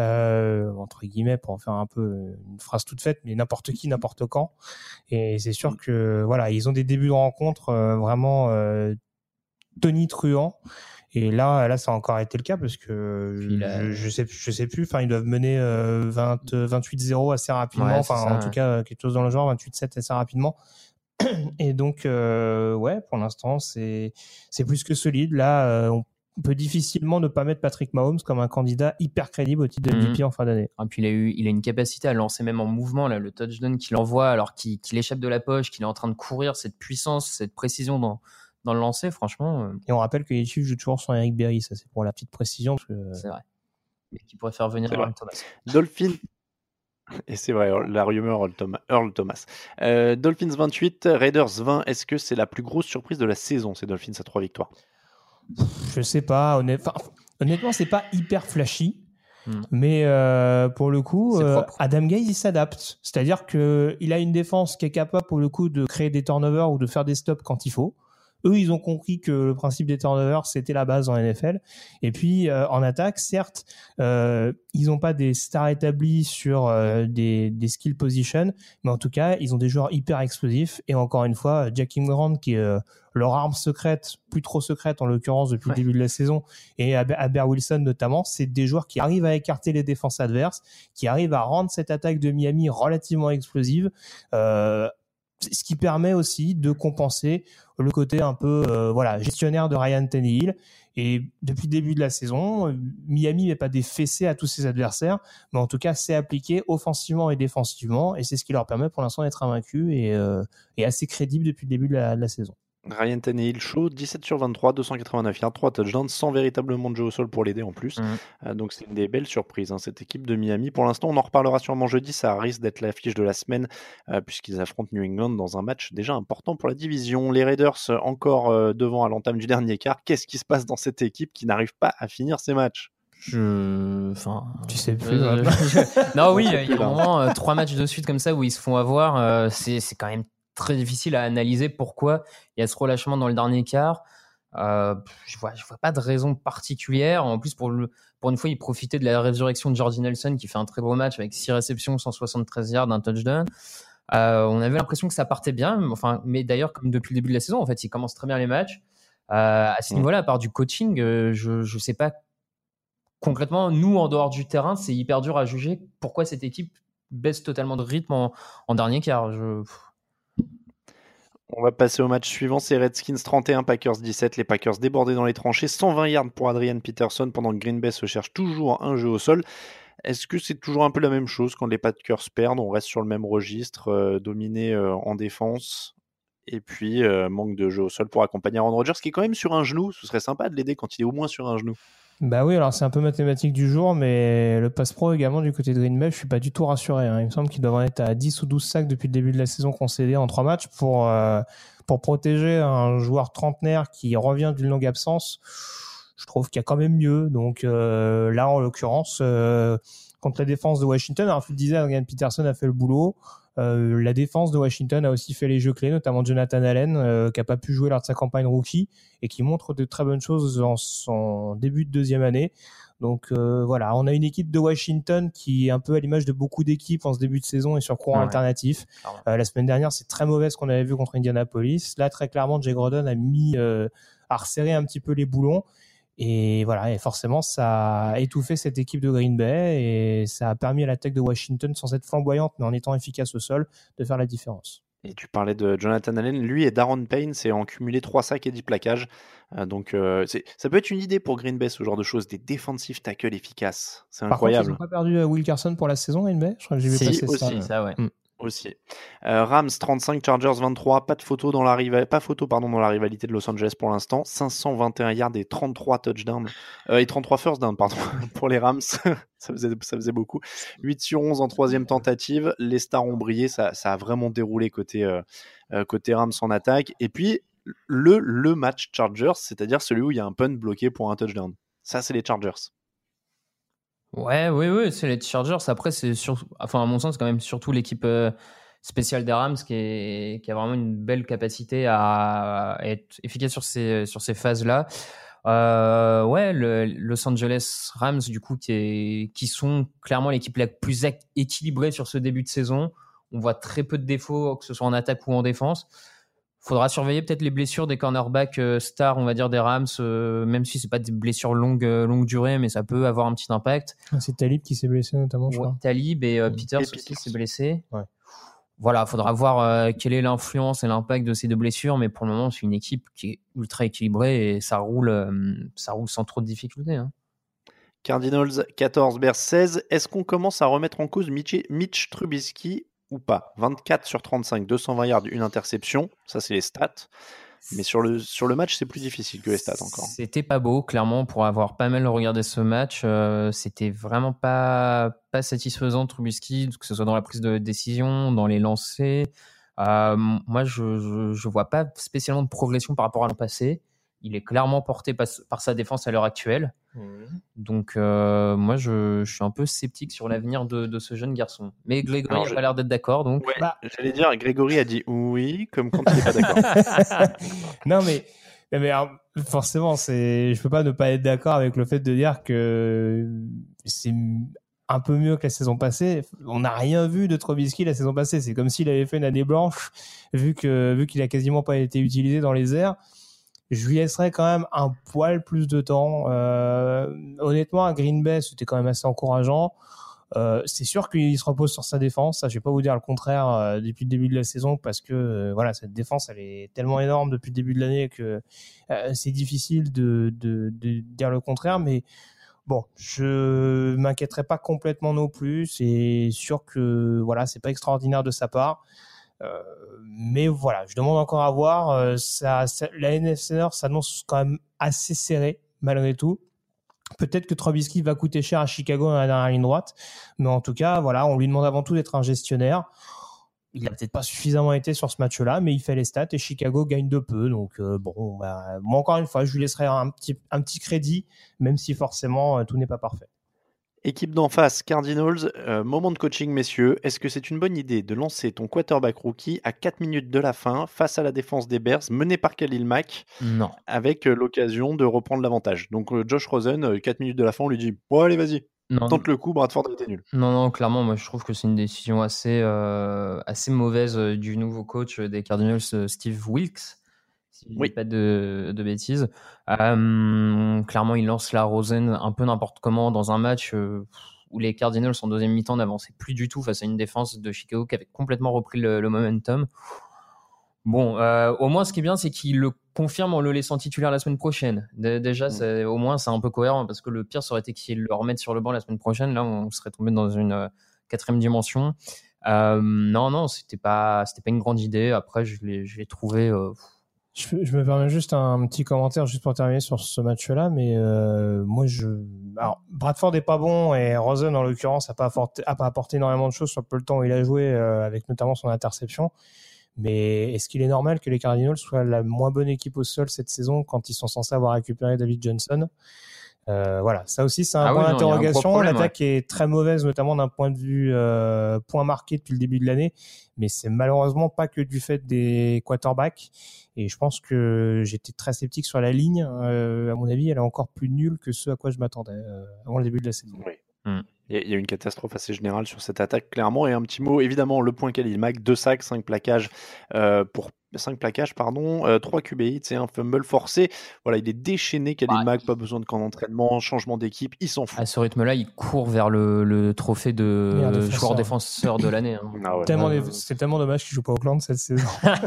euh, entre guillemets, pour en faire un peu une phrase toute faite, mais n'importe qui, n'importe quand. Et c'est sûr que voilà, ils ont des débuts de rencontre euh, vraiment euh, tonitruants. Et là, là, ça a encore été le cas parce que a... je, je sais, je sais plus. Enfin, ils doivent mener euh, vingt, vingt-huit zéro assez rapidement. Ouais, enfin, ça, en ouais. tout cas, quelque chose dans le genre, vingt-huit sept assez rapidement. Et donc, euh, ouais, pour l'instant, c'est, c'est plus que solide. Là, euh, on peut difficilement ne pas mettre Patrick Mahomes comme un candidat hyper crédible au titre de M V P mmh. en fin d'année. Et puis, il a eu, il a une capacité à lancer même en mouvement, là, le touchdown qu'il envoie alors qu'il, qu'il échappe de la poche, qu'il est en train de courir, cette puissance, cette précision dans. dans le lancer, franchement. Euh... Et on rappelle que les Chiefs jouent toujours sans Eric Berry, ça c'est pour la petite précision. Parce que... C'est vrai. Mais qui pourrait faire venir Earl Thomas. Dolphins. Et c'est vrai, la rumeur Earl Thomas. Earl Thomas. Euh, Dolphins vingt-huit, Raiders vingt. Est-ce que c'est la plus grosse surprise de la saison, ces Dolphins à trois victoires ? Je sais pas. Honnêt... Enfin, honnêtement, c'est pas hyper flashy. Hmm. Mais euh, pour le coup, euh, Adam Gaze il s'adapte. C'est-à-dire qu'il a une défense qui est capable pour le coup de créer des turnovers ou de faire des stops quand il faut. Eux, ils ont compris que le principe des turnovers, c'était la base en N F L. Et puis, euh, en attaque, certes, euh, ils n'ont pas des stars établis sur euh, des, des skill positions, mais en tout cas, ils ont des joueurs hyper explosifs. Et encore une fois, Jack Ingram, qui est euh, leur arme secrète, plus trop secrète en l'occurrence depuis ouais. le début de la saison, et Aber Wilson notamment, c'est des joueurs qui arrivent à écarter les défenses adverses, qui arrivent à rendre cette attaque de Miami relativement explosive. Euh, ce qui permet aussi de compenser le côté un peu euh, voilà gestionnaire de Ryan Tannehill. Et depuis le début de la saison, Miami n'est pas des fessées à tous ses adversaires, mais en tout cas c'est appliqué offensivement et défensivement, et c'est ce qui leur permet pour l'instant d'être invaincus et, euh, et assez crédible depuis le début de la, de la saison. Ryan Tannehill chaud, dix-sept sur vingt-trois, deux cent quatre-vingt-neuf yards, trois touchdowns, sans véritablement de jeu au sol pour l'aider en plus. Mmh. Euh, donc c'est une des belles surprises, hein, cette équipe de Miami. Pour l'instant, on en reparlera sûrement jeudi, ça risque d'être l'affiche de la semaine, euh, puisqu'ils affrontent New England dans un match déjà important pour la division. Les Raiders encore euh, devant à l'entame du dernier quart. Qu'est-ce qui se passe dans cette équipe qui n'arrive pas à finir ses matchs ? Je... Enfin, tu sais plus. Euh, je... Non, oui, il y a vraiment euh, trois matchs de suite comme ça où ils se font avoir. Euh, c'est, c'est quand même très difficile à analyser pourquoi il y a ce relâchement dans le dernier quart. Euh, je vois, je vois pas de raison particulière. En plus, pour, le, pour une fois, ils profitaient de la résurrection de Jordy Nelson qui fait un très beau match avec six réceptions, cent soixante-treize yards, un touchdown. Euh, on avait l'impression que ça partait bien. Enfin, mais d'ailleurs, comme depuis le début de la saison, en fait, ils commencent très bien les matchs. Euh, à ce niveau-là, à part du coaching, euh, je, je sais pas concrètement. Nous, en dehors du terrain, c'est hyper dur à juger pourquoi cette équipe baisse totalement de rythme en, en dernier quart. Je... On va passer au match suivant, c'est Redskins trente et un, Packers dix-sept. Les Packers débordés dans les tranchées, cent vingt yards pour Adrian Peterson pendant que Green Bay se cherche toujours un jeu au sol. Est-ce que c'est toujours un peu la même chose quand les Packers perdent? On reste sur le même registre, euh, dominé euh, en défense, et puis euh, manque de jeu au sol pour accompagner Aaron Rodgers, qui est quand même sur un genou. Ce serait sympa de l'aider quand il est au moins sur un genou. Bah oui, alors c'est un peu mathématique du jour, mais le pass pro également du côté de Green Bay, je suis pas du tout rassuré. Hein. Il me semble qu'ils doivent en être à dix ou douze sacs depuis le début de la saison concédés en trois matchs pour, euh, pour protéger un joueur trentenaire qui revient d'une longue absence. Je trouve qu'il y a quand même mieux. Donc euh, là, en l'occurrence, euh, contre la défense de Washington, alors tu le disais, Adrian Peterson a fait le boulot. Euh, la défense de Washington a aussi fait les jeux clés, notamment Jonathan Allen, euh, qui n'a pas pu jouer lors de sa campagne rookie et qui montre de très bonnes choses en son début de deuxième année. Donc euh, voilà, on a une équipe de Washington qui est un peu à l'image de beaucoup d'équipes en ce début de saison et sur courant ouais. alternatif. Euh, la semaine dernière, c'est très mauvais ce qu'on avait vu contre Indianapolis. Là, très clairement, Jay Gruden a mis, euh, a resserré un petit peu les boulons. Et voilà, et forcément, ça a étouffé cette équipe de Green Bay et ça a permis à l'attaque de Washington, sans être flamboyante, mais en étant efficace au sol, de faire la différence. Et tu parlais de Jonathan Allen, lui et Daron Payne, c'est en cumulé trois sacs et dix plaquages. Euh, donc, euh, c'est, ça peut être une idée pour Green Bay, ce genre de choses, des defensive tackles efficaces. C'est Par incroyable. Par contre, ils n'ont pas perdu Will Carson pour la saison, Green Bay? Je crois que j'ai vu si, passer aussi, ça. ça ouais. Mm. Aussi. Euh, Rams trente-cinq, Chargers vingt-trois, pas de photo dans la riva... pas photo pardon dans la rivalité de Los Angeles pour l'instant. cinq cent vingt et un yards et trente-trois touchdowns euh, et trente-trois first downs pardon pour les Rams. ça faisait ça faisait beaucoup. huit sur onze en troisième tentative. Les stars ont brillé, ça ça a vraiment déroulé côté euh, côté Rams en attaque. Et puis le le match Chargers, c'est-à-dire celui où il y a un punt bloqué pour un touchdown. Ça c'est les Chargers. Ouais, oui, oui, c'est les Chargers. Après, c'est surtout, enfin, à mon sens, c'est quand même surtout l'équipe euh, spéciale des Rams qui, est, qui a vraiment une belle capacité à, à être efficace sur ces, sur ces phases-là. Euh, ouais, le Los Angeles Rams, du coup, qui, est, qui sont clairement l'équipe la plus équilibrée sur ce début de saison. On voit très peu de défauts, que ce soit en attaque ou en défense. Faudra surveiller peut-être les blessures des cornerbacks euh, stars, on va dire, des Rams, euh, même si c'est pas des blessures longue, euh, longue durée, mais ça peut avoir un petit impact. C'est Talib qui s'est blessé notamment, je ouais, crois. Talib et euh, Peters et aussi s'est blessé. Ouais. Voilà, faudra voir euh, quelle est l'influence et l'impact de ces deux blessures, mais pour le moment, c'est une équipe qui est ultra équilibrée et ça roule, euh, ça roule sans trop de difficultés. Hein. Cardinals quatorze, Bears seize. Est-ce qu'on commence à remettre en cause Mitch, Mitch Trubisky ou pas? Vingt-quatre sur trente-cinq, deux cent vingt yards, une interception, ça c'est les stats. Mais sur le, sur le match, c'est plus difficile que les stats encore. C'était pas beau, clairement, pour avoir pas mal regardé ce match. Euh, c'était vraiment pas, pas satisfaisant, Trubisky, que ce soit dans la prise de décision, dans les lancers. Euh, moi, je, je, je vois pas spécialement de progression par rapport à l'an passé. Il est clairement porté par, par sa défense à l'heure actuelle. Mmh. Donc, euh, moi, je, je suis un peu sceptique sur l'avenir de, de ce jeune garçon. Mais Grégory n'a je... pas l'air d'être d'accord. Donc... Ouais, bah... J'allais dire, Grégory a dit oui, comme quand il n'est pas d'accord. non, mais, mais alors, forcément, c'est, je ne peux pas ne pas être d'accord avec le fait de dire que c'est un peu mieux que la saison passée. On n'a rien vu de Trubisky la saison passée. C'est comme s'il avait fait une année blanche, vu, que, vu qu'il n'a quasiment pas été utilisé dans les airs. Je lui laisserais quand même un poil plus de temps. Euh, honnêtement, à Green Bay, c'était quand même assez encourageant. Euh, c'est sûr qu'il se repose sur sa défense. Ça, je vais pas vous dire le contraire euh, depuis le début de la saison parce que euh, voilà, cette défense, elle est tellement énorme depuis le début de l'année que euh, c'est difficile de, de, de dire le contraire. Mais bon, je m'inquiéterais pas complètement non plus. C'est sûr que voilà, c'est pas extraordinaire de sa part. Euh, mais voilà, je demande encore à voir. Euh, ça, ça, la N F C Nord s'annonce quand même assez serrée malgré tout. Peut-être que Trubisky va coûter cher à Chicago dans la dernière ligne droite, mais en tout cas, voilà, on lui demande avant tout d'être un gestionnaire. Il n'a peut-être pas suffisamment été sur ce match-là, mais il fait les stats et Chicago gagne de peu. Donc euh, bon, bah, moi encore une fois, je lui laisserai un petit, un petit crédit, même si forcément euh, tout n'est pas parfait. Équipe d'en face, Cardinals, euh, moment de coaching, messieurs. Est-ce que c'est une bonne idée de lancer ton quarterback rookie à quatre minutes de la fin face à la défense des Bears, menée par Khalil Mack, non. avec euh, l'occasion de reprendre l'avantage? Donc euh, Josh Rosen, euh, quatre minutes de la fin, on lui dit « Bon, allez, vas-y, non. tente le coup, Bradford était nul. » Non, non, clairement, moi je trouve que c'est une décision assez, euh, assez mauvaise euh, du nouveau coach des Cardinals, euh, Steve Wilkes. Si je ne oui. dis pas de, de bêtises. Euh, clairement, il lance la Rosen un peu n'importe comment dans un match euh, où les Cardinals en deuxième mi-temps n'avançaient plus du tout face à une défense de Chicago qui avait complètement repris le, le momentum. Bon, euh, au moins, ce qui est bien, c'est qu'il le confirme en le laissant titulaire la semaine prochaine. D- déjà, c'est, au moins, c'est un peu cohérent parce que le pire, ça aurait été qu'il le remette sur le banc la semaine prochaine. Là, on serait tombé dans une euh, quatrième dimension. Euh, non, non, c'était pas, c'était pas une grande idée. Après, je l'ai, je l'ai trouvé. Euh... Je, je me permets juste un petit commentaire juste pour terminer sur ce match-là, mais euh, moi, je, alors Bradford est pas bon et Rosen en l'occurrence a pas apporté, a pas apporté énormément de choses sur le peu le temps où il a joué, euh, avec notamment son interception. Mais est-ce qu'il est normal que les Cardinals soient la moins bonne équipe au sol cette saison quand ils sont censés avoir récupéré David Johnson? Euh, voilà, ça aussi c'est un ah point oui, d'interrogation. Problème, L'attaque ouais. est très mauvaise, notamment d'un point de vue euh, point marqué depuis le début de l'année, mais c'est malheureusement pas que du fait des quarterbacks. Et je pense que j'étais très sceptique sur la ligne. Euh, à mon avis, elle est encore plus nulle que ce à quoi je m'attendais euh, avant le début de la saison. Oui. Mm. Il y a une catastrophe assez générale sur cette attaque, clairement. Et un petit mot, évidemment, le point Khalil Mack, deux sacs, cinq plaquages euh, pour cinq plaquages, pardon, euh, trois Q B hits et un fumble forcé. Voilà, il est déchaîné, Khalil bah, Mack, pas besoin de camp d'entraînement, changement d'équipe, il s'en fout. À ce rythme-là, il court vers le, le trophée de défenseur. joueur défenseur de l'année. Hein. Ah ouais. tellement euh... C'est tellement dommage qu'il joue pas au Oakland cette saison.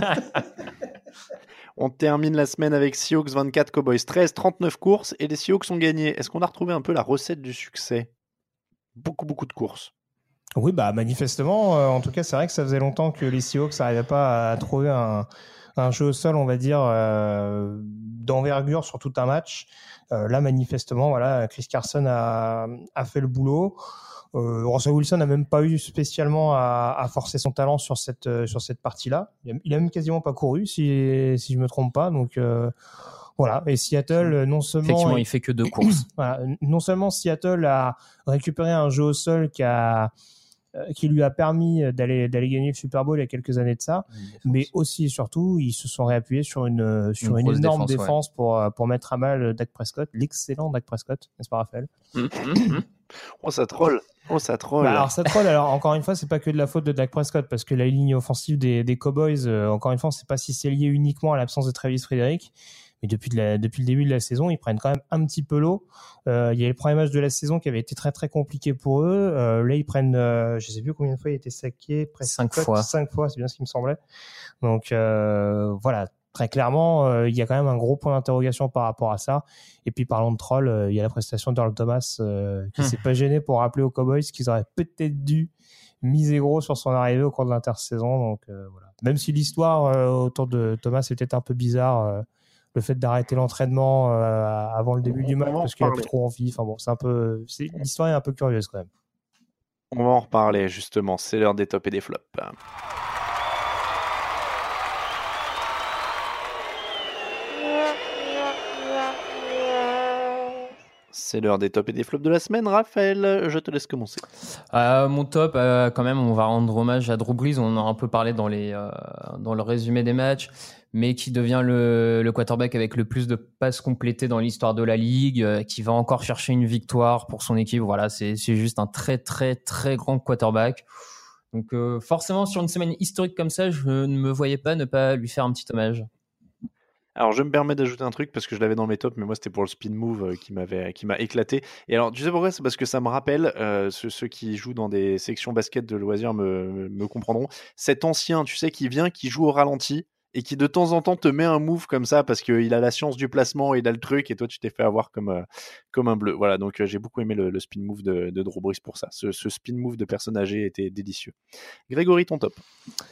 On termine la semaine avec Seahawks vingt-quatre, Cowboys treize, trente-neuf courses et les Seahawks ont gagné. Est-ce qu'on a retrouvé un peu la recette du succès ? Beaucoup, beaucoup de courses. Oui, bah manifestement, euh, en tout cas, c'est vrai que ça faisait longtemps que les Seahawks n'arrivaient pas à trouver un, un jeu au sol, on va dire, euh, d'envergure sur tout un match. Euh, là, manifestement, voilà, Chris Carson a, a fait le boulot. Euh, Russell Wilson n'a même pas eu spécialement à, à forcer son talent sur cette euh, sur cette partie-là. Il a, il a même quasiment pas couru, si si je me trompe pas. Donc euh, voilà. Et Seattle, non seulement effectivement, il, il fait que deux courses. Voilà, non seulement Seattle a récupéré un jeu au sol qui a qui lui a permis d'aller d'aller gagner le Super Bowl il y a quelques années de ça, mais aussi et surtout ils se sont réappuyés sur une sur une, une énorme défense, défense ouais. pour pour mettre à mal Dak Prescott, l'excellent Dak Prescott, n'est-ce pas Raphaël? Mm-hmm. Oh ça troll, oh ça troll. Bah alors ça troll. Alors encore une fois, c'est pas que de la faute de Dak Prescott parce que la ligne offensive des des Cowboys, euh, encore une fois, c'est pas si c'est lié uniquement à l'absence de Travis Frederick. Mais depuis, de la, depuis le début de la saison, ils prennent quand même un petit peu l'eau. Euh, il y a le premier match de la saison qui avait été très très compliqué pour eux. Euh, là, ils prennent, euh, je sais plus combien de fois il a été saqué, presque cinq fois. Cinq fois, c'est bien ce qui me semblait. Donc euh, voilà, très clairement, euh, il y a quand même un gros point d'interrogation par rapport à ça. Et puis parlons de troll, euh, il y a la prestation d'Earl Thomas euh, qui hum. s'est pas gêné pour rappeler aux Cowboys qu'ils auraient peut-être dû miser gros sur son arrivée au cours de l'intersaison. Donc euh, voilà, même si l'histoire euh, autour de Thomas est peut-être un peu bizarre. Euh, le fait d'arrêter l'entraînement euh, avant le début on du match parce qu'il a plus trop envie. Enfin bon, c'est un peu, c'est, l'histoire est un peu curieuse quand même. On va en reparler justement. C'est l'heure des tops et des flops. C'est l'heure des tops et des flops de la semaine. Raphaël, je te laisse commencer. Euh, mon top, euh, quand même, on va rendre hommage à Drew Brees. On en a un peu parlé dans, les, euh, dans le résumé des matchs, mais qui devient le, le quarterback avec le plus de passes complétées dans l'histoire de la Ligue, euh, qui va encore chercher une victoire pour son équipe. Voilà, c'est, c'est juste un très, très, très grand quarterback. Donc euh, forcément, sur une semaine historique comme ça, je ne me voyais pas ne pas lui faire un petit hommage. Alors, je me permets d'ajouter un truc parce que je l'avais dans mes tops, mais moi, c'était pour le spin move qui, m'avait, qui m'a éclaté. Et alors, tu sais pourquoi? C'est parce que ça me rappelle, euh, ceux, ceux qui jouent dans des sections basket de loisirs me, me comprendront, cet ancien, tu sais, qui vient, qui joue au ralenti et qui de temps en temps te met un move comme ça parce qu'il a la science du placement, il a le truc et toi, tu t'es fait avoir comme, euh, comme un bleu. Voilà, donc euh, j'ai beaucoup aimé le, le spin move de, de Drew Brees pour ça. Ce, ce spin move de personne âgée était délicieux. Grégory, ton top?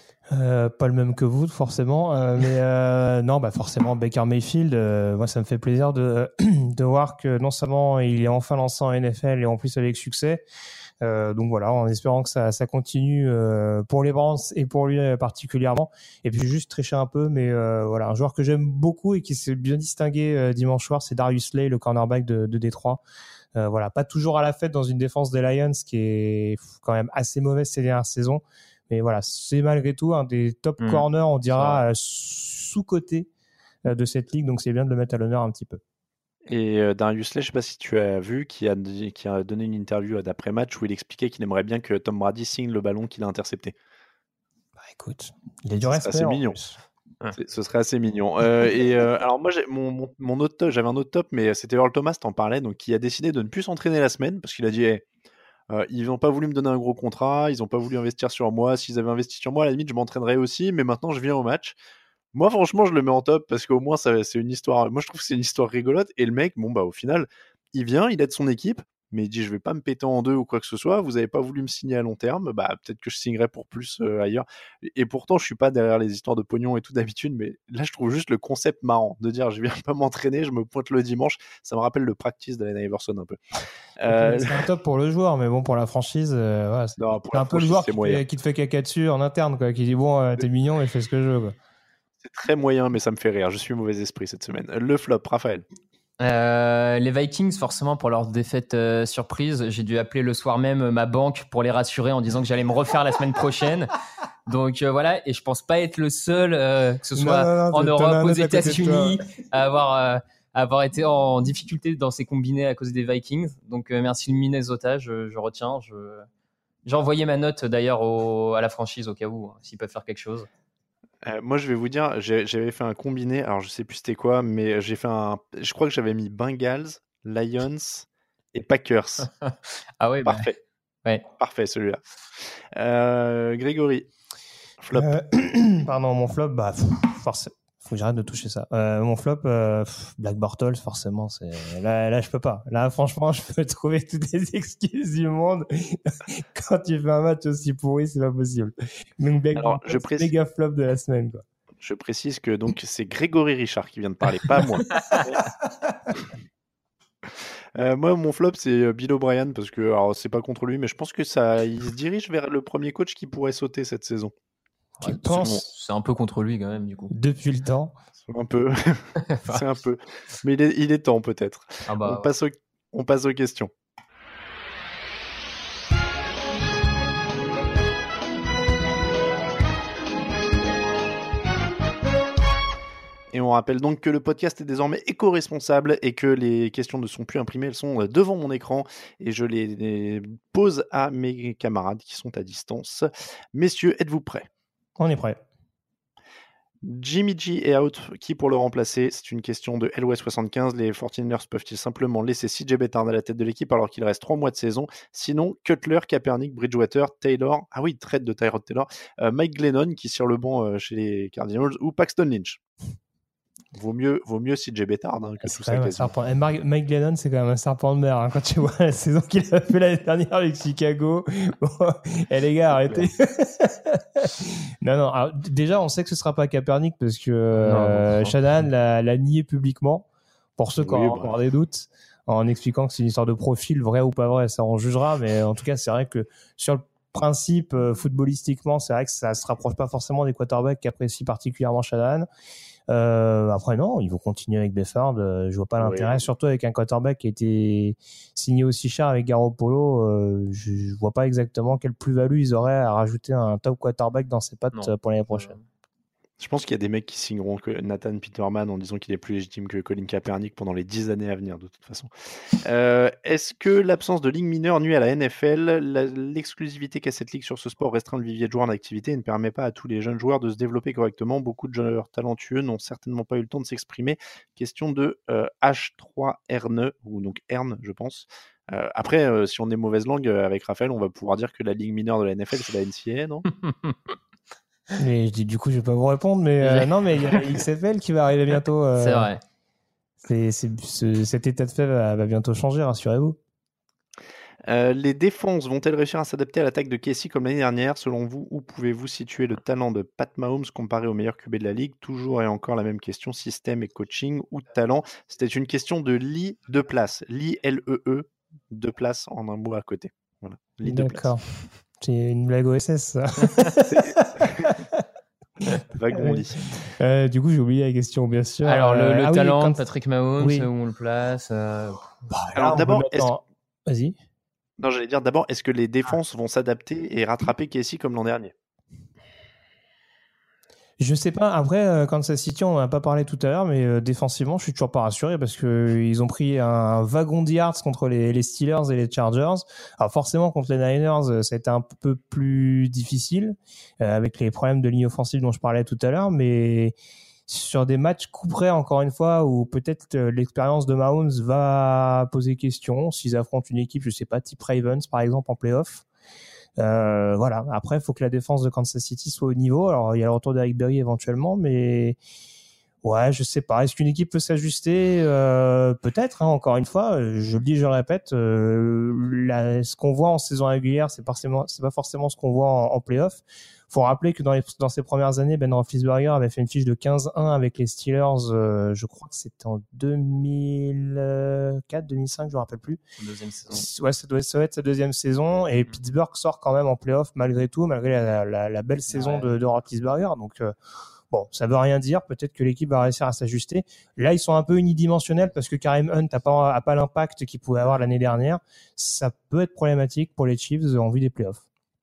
Euh, pas le même que vous forcément, euh, mais euh, non, bah forcément Baker Mayfield. Euh, moi, ça me fait plaisir de de voir que non seulement il est enfin lancé en N F L et en plus avec succès. Euh, donc voilà, en espérant que ça ça continue euh, pour les Browns et pour lui particulièrement. Et puis juste tricher un peu, mais euh, voilà, un joueur que j'aime beaucoup et qui s'est bien distingué euh, dimanche soir, c'est Darius Slay, le cornerback de, de Détroit. Euh, voilà, pas toujours à la fête dans une défense des Lions qui est quand même assez mauvaise ces dernières saisons. Mais voilà, c'est malgré tout un des top mmh, corners, on dira, euh, sous-cotés euh, de cette ligue. Donc, c'est bien de le mettre à l'honneur un petit peu. Et euh, Darius Slay, je ne sais pas si tu as vu, qui a, qui a donné une interview d'après-match où il expliquait qu'il aimerait bien que Tom Brady signe le ballon qu'il a intercepté. Bah écoute, il a du respect. C'est assez mignon. C'est, ce serait assez mignon. Euh, et euh, alors moi, j'ai, mon, mon, mon autre top, j'avais un autre top, mais c'était Earl Thomas, t'en parlais, donc qui a décidé de ne plus s'entraîner la semaine parce qu'il a dit hey, Euh, ils n'ont pas voulu me donner un gros contrat, ils n'ont pas voulu investir sur moi. S'ils avaient investi sur moi, à la limite, je m'entraînerais aussi, mais maintenant, je viens au match. Moi, franchement, je le mets en top parce qu'au moins, ça, c'est une histoire. Moi, je trouve que c'est une histoire rigolote. Et le mec, bon, bah, au final, il vient, il aide son équipe, mais il dit je vais pas me péter en deux ou quoi que ce soit. Vous avez pas voulu me signer à long terme, bah peut-être que je signerai pour plus euh, ailleurs. Et pourtant, je suis pas derrière les histoires de pognon et tout d'habitude, mais là, je trouve juste le concept marrant de dire je viens pas m'entraîner, je me pointe le dimanche. Ça me rappelle le practice d'Allen Iverson un peu. Euh... C'est un top pour le joueur, mais bon, pour la franchise, euh, ouais, c'est, non, pour c'est un peu le joueur qui, fait, qui te fait caca dessus en interne, quoi, qui dit bon, euh, t'es mignon, mais fais ce que je veux. Quoi. C'est très moyen, mais ça me fait rire. Je suis mauvais esprit cette semaine. Le flop, Raphaël. Euh, les Vikings, forcément, pour leur défaite euh, surprise, j'ai dû appeler le soir même ma banque pour les rassurer en disant que j'allais me refaire la semaine prochaine. Donc euh, voilà, et je pense pas être le seul, euh, que ce soit non, non, non, en Europe, aux États-Unis, à avoir, euh, à avoir été en difficulté dans ces combinés à cause des Vikings. Donc euh, merci Minnesota, je, je retiens. Je... J'ai envoyé ma note d'ailleurs au, à la franchise au cas où, hein, s'ils peuvent faire quelque chose. Euh, moi, je vais vous dire, j'ai, j'avais fait un combiné, alors je sais plus c'était quoi, mais j'ai fait un. Je crois que j'avais mis Bengals, Lions et Packers. Ah ouais, parfait. Bah, ouais. Parfait celui-là. Euh, Grégory, flop. Euh, pardon, mon flop, bah, forcément. Faut que j'arrête de toucher ça. Euh, mon flop, euh, Black Bortles, forcément, c'est là, là, je peux pas. Là, franchement, je peux trouver toutes les excuses du monde. Quand tu fais un match aussi pourri, c'est pas possible. Donc, Black Alors, Bortles, je précise... méga flop de la semaine, quoi. Je précise que donc c'est Grégory Richard qui vient de parler, pas moi. euh, moi, mon flop, c'est Bill O'Brien parce que, alors, c'est pas contre lui, mais je pense que ça, il se dirige vers le premier coach qui pourrait sauter cette saison. Tu ouais, penses c'est un peu contre lui quand même du coup. Depuis le temps. Un peu. C'est un peu. Mais il est, il est temps peut-être. Ah bah, on, ouais. passe au, on passe aux questions. Et on rappelle donc que le podcast est désormais éco-responsable et que les questions ne sont plus imprimées, elles sont devant mon écran et je les, les pose à mes camarades qui sont à distance. Messieurs, êtes-vous prêts ? On est prêts. Jimmy G est out, qui pour le remplacer ? C'est une question de L O S soixante-quinze. Les forty-niners peuvent-ils simplement laisser C J Beathard à la tête de l'équipe alors qu'il reste trois mois de saison ? Sinon, Cutler, Kaepernick, Bridgewater, Taylor, ah oui, trade de Tyrod Taylor, euh, Mike Glennon qui est sur le banc euh, chez les Cardinals ou Paxton Lynch. Vaut mieux, vaut mieux C J Beathard hein, que c'est tout ça. Et Mike Glennon, c'est quand même un serpent de mer. Hein, quand tu vois la saison qu'il a fait l'année dernière avec Chicago. Bon, et les gars, arrêtez. non, non. Alors, déjà, on sait que ce sera pas Kaepernick parce que euh, Shanahan l'a, l'a nié publiquement. Pour ceux qui oui, ont encore des doutes, en expliquant que c'est une histoire de profil, vrai ou pas vrai, ça on jugera. Mais en tout cas, c'est vrai que sur le principe, euh, footballistiquement, c'est vrai que ça se rapproche pas forcément des quarterbacks qu'apprécie particulièrement Shanahan. Euh, après non, il faut continuer avec Beathard. Euh, je vois pas l'intérêt, oui. Surtout avec un quarterback qui a été signé aussi cher avec Garoppolo. Euh, je, je vois pas exactement quelle plus-value ils auraient à rajouter un top quarterback dans ses pattes non. pour l'année prochaine. Je pense qu'il y a des mecs qui signeront que Nathan Peterman en disant qu'il est plus légitime que Colin Kaepernick pendant les dix années à venir, de toute façon. Euh, est-ce que l'absence de ligue mineure nuit à la N F L ? la, L'exclusivité qu'a cette ligue sur ce sport restreint le vivier de joueurs en activité et ne permet pas à tous les jeunes joueurs de se développer correctement. Beaucoup de joueurs talentueux n'ont certainement pas eu le temps de s'exprimer. Question de euh, H trois R N E, ou donc Erne, je pense. Euh, après, euh, si on est mauvaise langue euh, avec Raphaël, on va pouvoir dire que la ligue mineure de la N F L, c'est la N C A A, non ? Mais je dis, du coup, je vais pas vous répondre, mais euh, non, mais il y a la X F L qui va arriver bientôt. Euh, c'est vrai. C'est, c'est, ce, cet état de fait va, va bientôt changer, rassurez-vous. Euh, les défenses vont-elles réussir à s'adapter à l'attaque de Casey comme l'année dernière ? Selon vous, où pouvez-vous situer le talent de Pat Mahomes comparé au meilleur Q B de la ligue ? Toujours et encore la même question, système et coaching ou talent ? C'était une question de Lee de place. Lee L E E, deux places en un mot à côté. Voilà. Lee de place. D'accord. C'est une blague O S S, ça. Vaguement dit. Euh, du coup, j'ai oublié la question, bien sûr. Alors, le, le ah talent oui, quand... de Patrick Mahomes, oui. Où on le place euh... bah, Alors, d'abord, est-ce... en... vas-y. Non, j'allais dire d'abord, est-ce que les défenses vont s'adapter et rattraper Casey comme l'an dernier ? Je sais pas. Après, euh, Kansas City, on n'en a pas parlé tout à l'heure, mais euh, défensivement, je suis toujours pas rassuré parce que euh, ils ont pris un, un wagon de yards contre les, les Steelers et les Chargers. Alors forcément, contre les Niners, euh, ça a été un peu plus difficile euh, avec les problèmes de ligne offensive dont je parlais tout à l'heure, mais sur des matchs couperés, encore une fois, où peut-être euh, l'expérience de Mahomes va poser question s'ils affrontent une équipe, je sais pas, type Ravens par exemple en playoff. Euh, voilà. Après, il faut que la défense de Kansas City soit au niveau. Alors, il y a le retour d'Eric Berry éventuellement, mais ouais, je sais pas. Est-ce qu'une équipe peut s'ajuster? euh, Peut-être. Hein, encore une fois, je le dis, je le répète. Euh, la, ce qu'on voit en saison régulière, c'est forcément, c'est pas forcément ce qu'on voit en, en play-off. Faut rappeler que dans, les, dans ses premières années, Ben Roethlisberger avait fait une fiche de quinze un avec les Steelers. Euh, je crois que c'était en deux mille quatre, deux mille cinq, je me rappelle plus. Deuxième saison. Ouais, ça doit être sa deuxième saison. Et mmh. Pittsburgh sort quand même en play-off malgré tout, malgré la, la, la belle saison ouais. de, de Roethlisberger. Donc euh, bon, ça veut rien dire. Peut-être que l'équipe va réussir à s'ajuster. Là, ils sont un peu unidimensionnels parce que Kareem Hunt n'a pas, a pas l'impact qu'il pouvait avoir l'année dernière. Ça peut être problématique pour les Chiefs en vue des playoffs.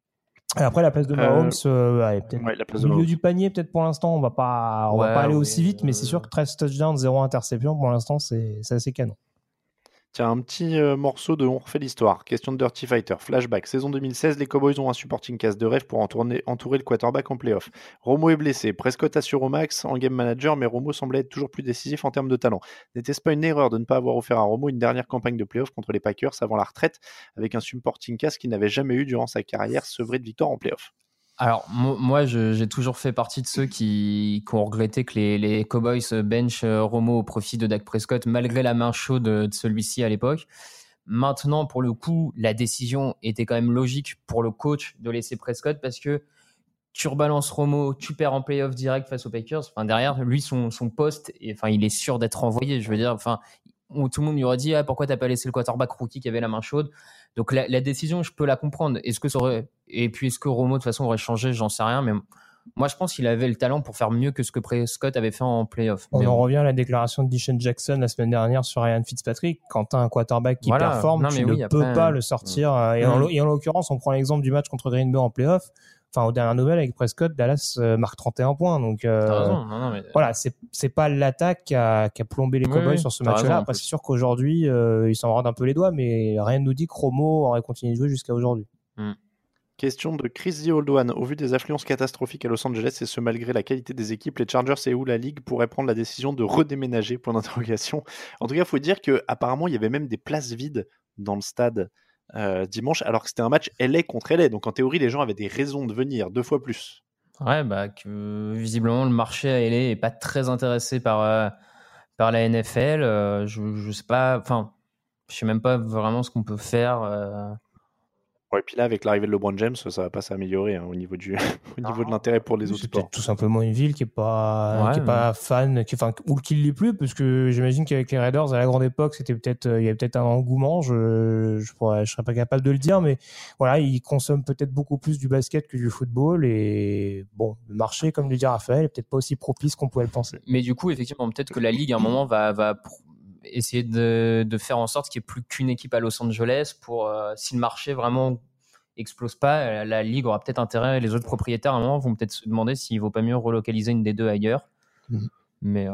Et après, la place de Mahomes, euh, euh, ouais, peut-être ouais, au milieu du panier, peut-être pour l'instant, on va pas, on ouais, va pas aller ouais, aussi vite, euh... mais c'est sûr que treize touchdowns, zéro interception, pour l'instant, c'est, c'est assez canon. Tiens, un petit euh, morceau de On refait l'histoire. Question de Dirty Fighter. Flashback. Saison deux mille seize, les Cowboys ont un supporting cast de rêve pour entourner, entourer le quarterback en playoff. Romo est blessé. Prescott assure au max en game manager, mais Romo semblait être toujours plus décisif en termes de talent. N'était-ce pas une erreur de ne pas avoir offert à Romo une dernière campagne de playoff contre les Packers avant la retraite, avec un supporting cast qu'il n'avait jamais eu durant sa carrière, sevré de victoire en playoff? Alors, moi, je, j'ai toujours fait partie de ceux qui, qui ont regretté que les, les Cowboys bench Romo au profit de Dak Prescott, malgré la main chaude de celui-ci à l'époque. Maintenant, pour le coup, la décision était quand même logique pour le coach de laisser Prescott parce que tu rebalances Romo, tu perds en playoff direct face aux Packers. Enfin, derrière, lui, son, son poste, et, enfin, il est sûr d'être renvoyé. Je veux dire, enfin, tout le monde lui aurait dit ah, pourquoi t'as pas laissé le quarterback rookie qui avait la main chaude. Donc la, la décision, je peux la comprendre. Est-ce que ça aurait... Et puis est-ce que Romo de toute façon aurait changé? J'en sais rien, mais moi je pense qu'il avait le talent pour faire mieux que ce que Prescott avait fait en playoff. On mais en bon. revient à la déclaration de Deshaun Jackson la semaine dernière sur Ryan Fitzpatrick. Quand t'as un quarterback qui voilà. performe, non, tu oui, ne peux après... pas le sortir. Mmh. Et, en, et en l'occurrence, on prend l'exemple du match contre Green Bay en playoff. Enfin, aux dernières nouvelles avec Prescott, Dallas euh, marque trente et un points. Donc, euh, raison, non, non, mais... voilà, c'est, c'est pas l'attaque qui a, qui a plombé les Cowboys oui, sur ce match-là. Raison, Après, c'est sûr qu'aujourd'hui, euh, ils s'en rendent un peu les doigts, mais rien ne nous dit que Romo aurait continué de jouer jusqu'à aujourd'hui. Mm. Question de Chris The Old One. Au vu des affluences catastrophiques à Los Angeles, et ce malgré la qualité des équipes, les Chargers et où la Ligue pourrait prendre la décision de redéménager, point d'interrogation. En tout cas, il faut dire qu'apparemment, il y avait même des places vides dans le stade Euh, dimanche, alors que c'était un match L A contre L A, donc en théorie les gens avaient des raisons de venir deux fois plus. Ouais, bah que visiblement le marché à L A est pas très intéressé par euh, par la N F L. Euh, je je sais pas, enfin je sais même pas vraiment ce qu'on peut faire. Euh... Ouais, et puis là avec l'arrivée de LeBron James, ça va pas s'améliorer hein, au niveau du au niveau de l'intérêt pour les c'est autres sports. C'est tout simplement une ville qui est pas ouais, qui est mais... pas fan, qui enfin ou qui l'est plus, parce que j'imagine qu'avec les Raiders à la grande époque, c'était peut-être il y avait peut-être un engouement. Je je pourrais je serais pas capable de le dire, mais voilà, ils consomment peut-être beaucoup plus du basket que du football et bon, le marché, comme le dit Raphaël, est peut-être pas aussi propice qu'on pouvait le penser. Mais du coup, effectivement, peut-être que la ligue à un moment va va essayer de de faire en sorte qu'il n'y ait plus qu'une équipe à Los Angeles pour euh, si le marché vraiment explose pas, la Ligue aura peut-être intérêt, les autres propriétaires à un moment vont peut-être se demander s'il vaut pas mieux relocaliser une des deux ailleurs. Mmh. Mais euh...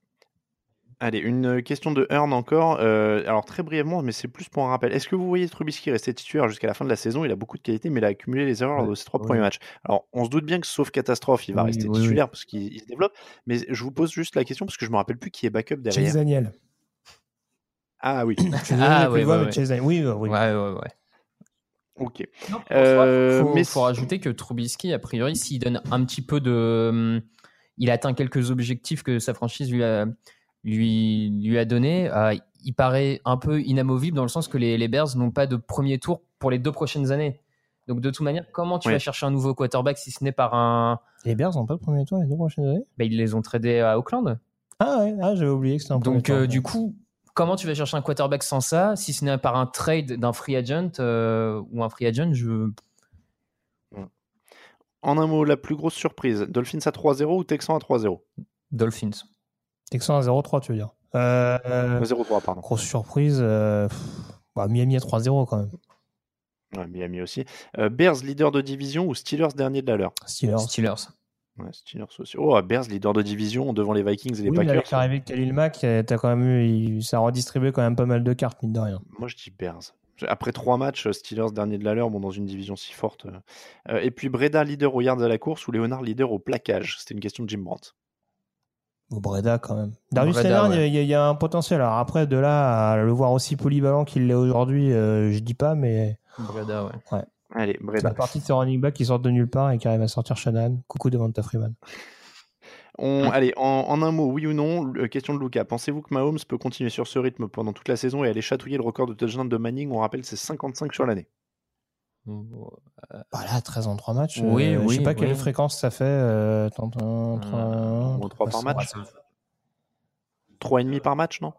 Allez, une question de Earn encore. Euh, alors très brièvement, mais c'est plus pour un rappel. Est-ce que vous voyez Trubisky rester titulaire jusqu'à la fin de la saison? Il a beaucoup de qualité, mais il a accumulé les erreurs ouais, lors de ses trois ouais. premiers matchs. Alors on se doute bien que sauf catastrophe, il va oui, rester oui, titulaire oui. parce qu'il il se développe. Mais je vous pose juste la question parce que je me rappelle plus qui est backup derrière. Chase Daniel. Ah oui. ah oui, ouais, ouais. Chase Daniel. Oui, oui. Ouais, ouais, ouais. Ok. Il euh, faut, mais faut rajouter que Trubisky, a priori, s'il donne un petit peu de, il atteint quelques objectifs que sa franchise lui a, lui, lui a donné. Euh, il paraît un peu inamovible dans le sens que les, les Bears n'ont pas de premier tour pour les deux prochaines années. Donc de toute manière, comment tu ouais. vas chercher un nouveau quarterback si ce n'est par un. Les Bears n'ont pas de premier tour les deux prochaines années? Ben, ils les ont tradés à Oakland. Ah ouais, ah, j'avais oublié que c'était un premier Donc tour. Donc euh, du coup. Comment tu vas chercher un quarterback sans ça, si ce n'est par un trade d'un free agent euh, ou un free agent je... En un mot, la plus grosse surprise, Dolphins à trois zéro ou Texans à trois zéro? Dolphins. Texans à zéro trois, tu veux dire euh, zéro trois, pardon. Grosse surprise, euh, bah, Miami à trois zéro quand même. Ouais, Miami aussi. Euh, Bears, leader de division ou Steelers, dernier de la leur? Steelers. Steelers. Ouais, Steelers aussi. Oh, Bears, leader de division devant les Vikings et les oui, Packers. Mais avec l'arrivée de Khalil Mack, t'as quand même eu, ça a redistribué quand même pas mal de cartes, mine de rien. Moi, je dis Bears. Après trois matchs, Steelers dernier de la leur, bon, dans une division si forte. Euh, et puis Breda, leader aux yards à la course ou Léonard, leader au plaquage? C'était une question de Jim Brandt. Au Breda, quand même. Darius Leonard, il ouais. y, y a un potentiel. Alors après, de là à le voir aussi polyvalent qu'il l'est aujourd'hui, euh, je dis pas, mais. Breda, ouais. ouais. Allez, Breda. C'est la partie de ces running backs qui sortent de nulle part et qui arrivent à sortir Shanahan. Coucou Devonta Freeman. On, allez, en, en un mot, oui ou non, euh, question de Lucas. Pensez-vous que Mahomes peut continuer sur ce rythme pendant toute la saison et aller chatouiller le record de touchdown de Manning? On rappelle, c'est cinquante-cinq sur l'année. Voilà, treize en trois matchs. Oui, euh, oui, je sais pas oui. quelle fréquence ça fait. Euh, trois par match. trois virgule cinq par match, non?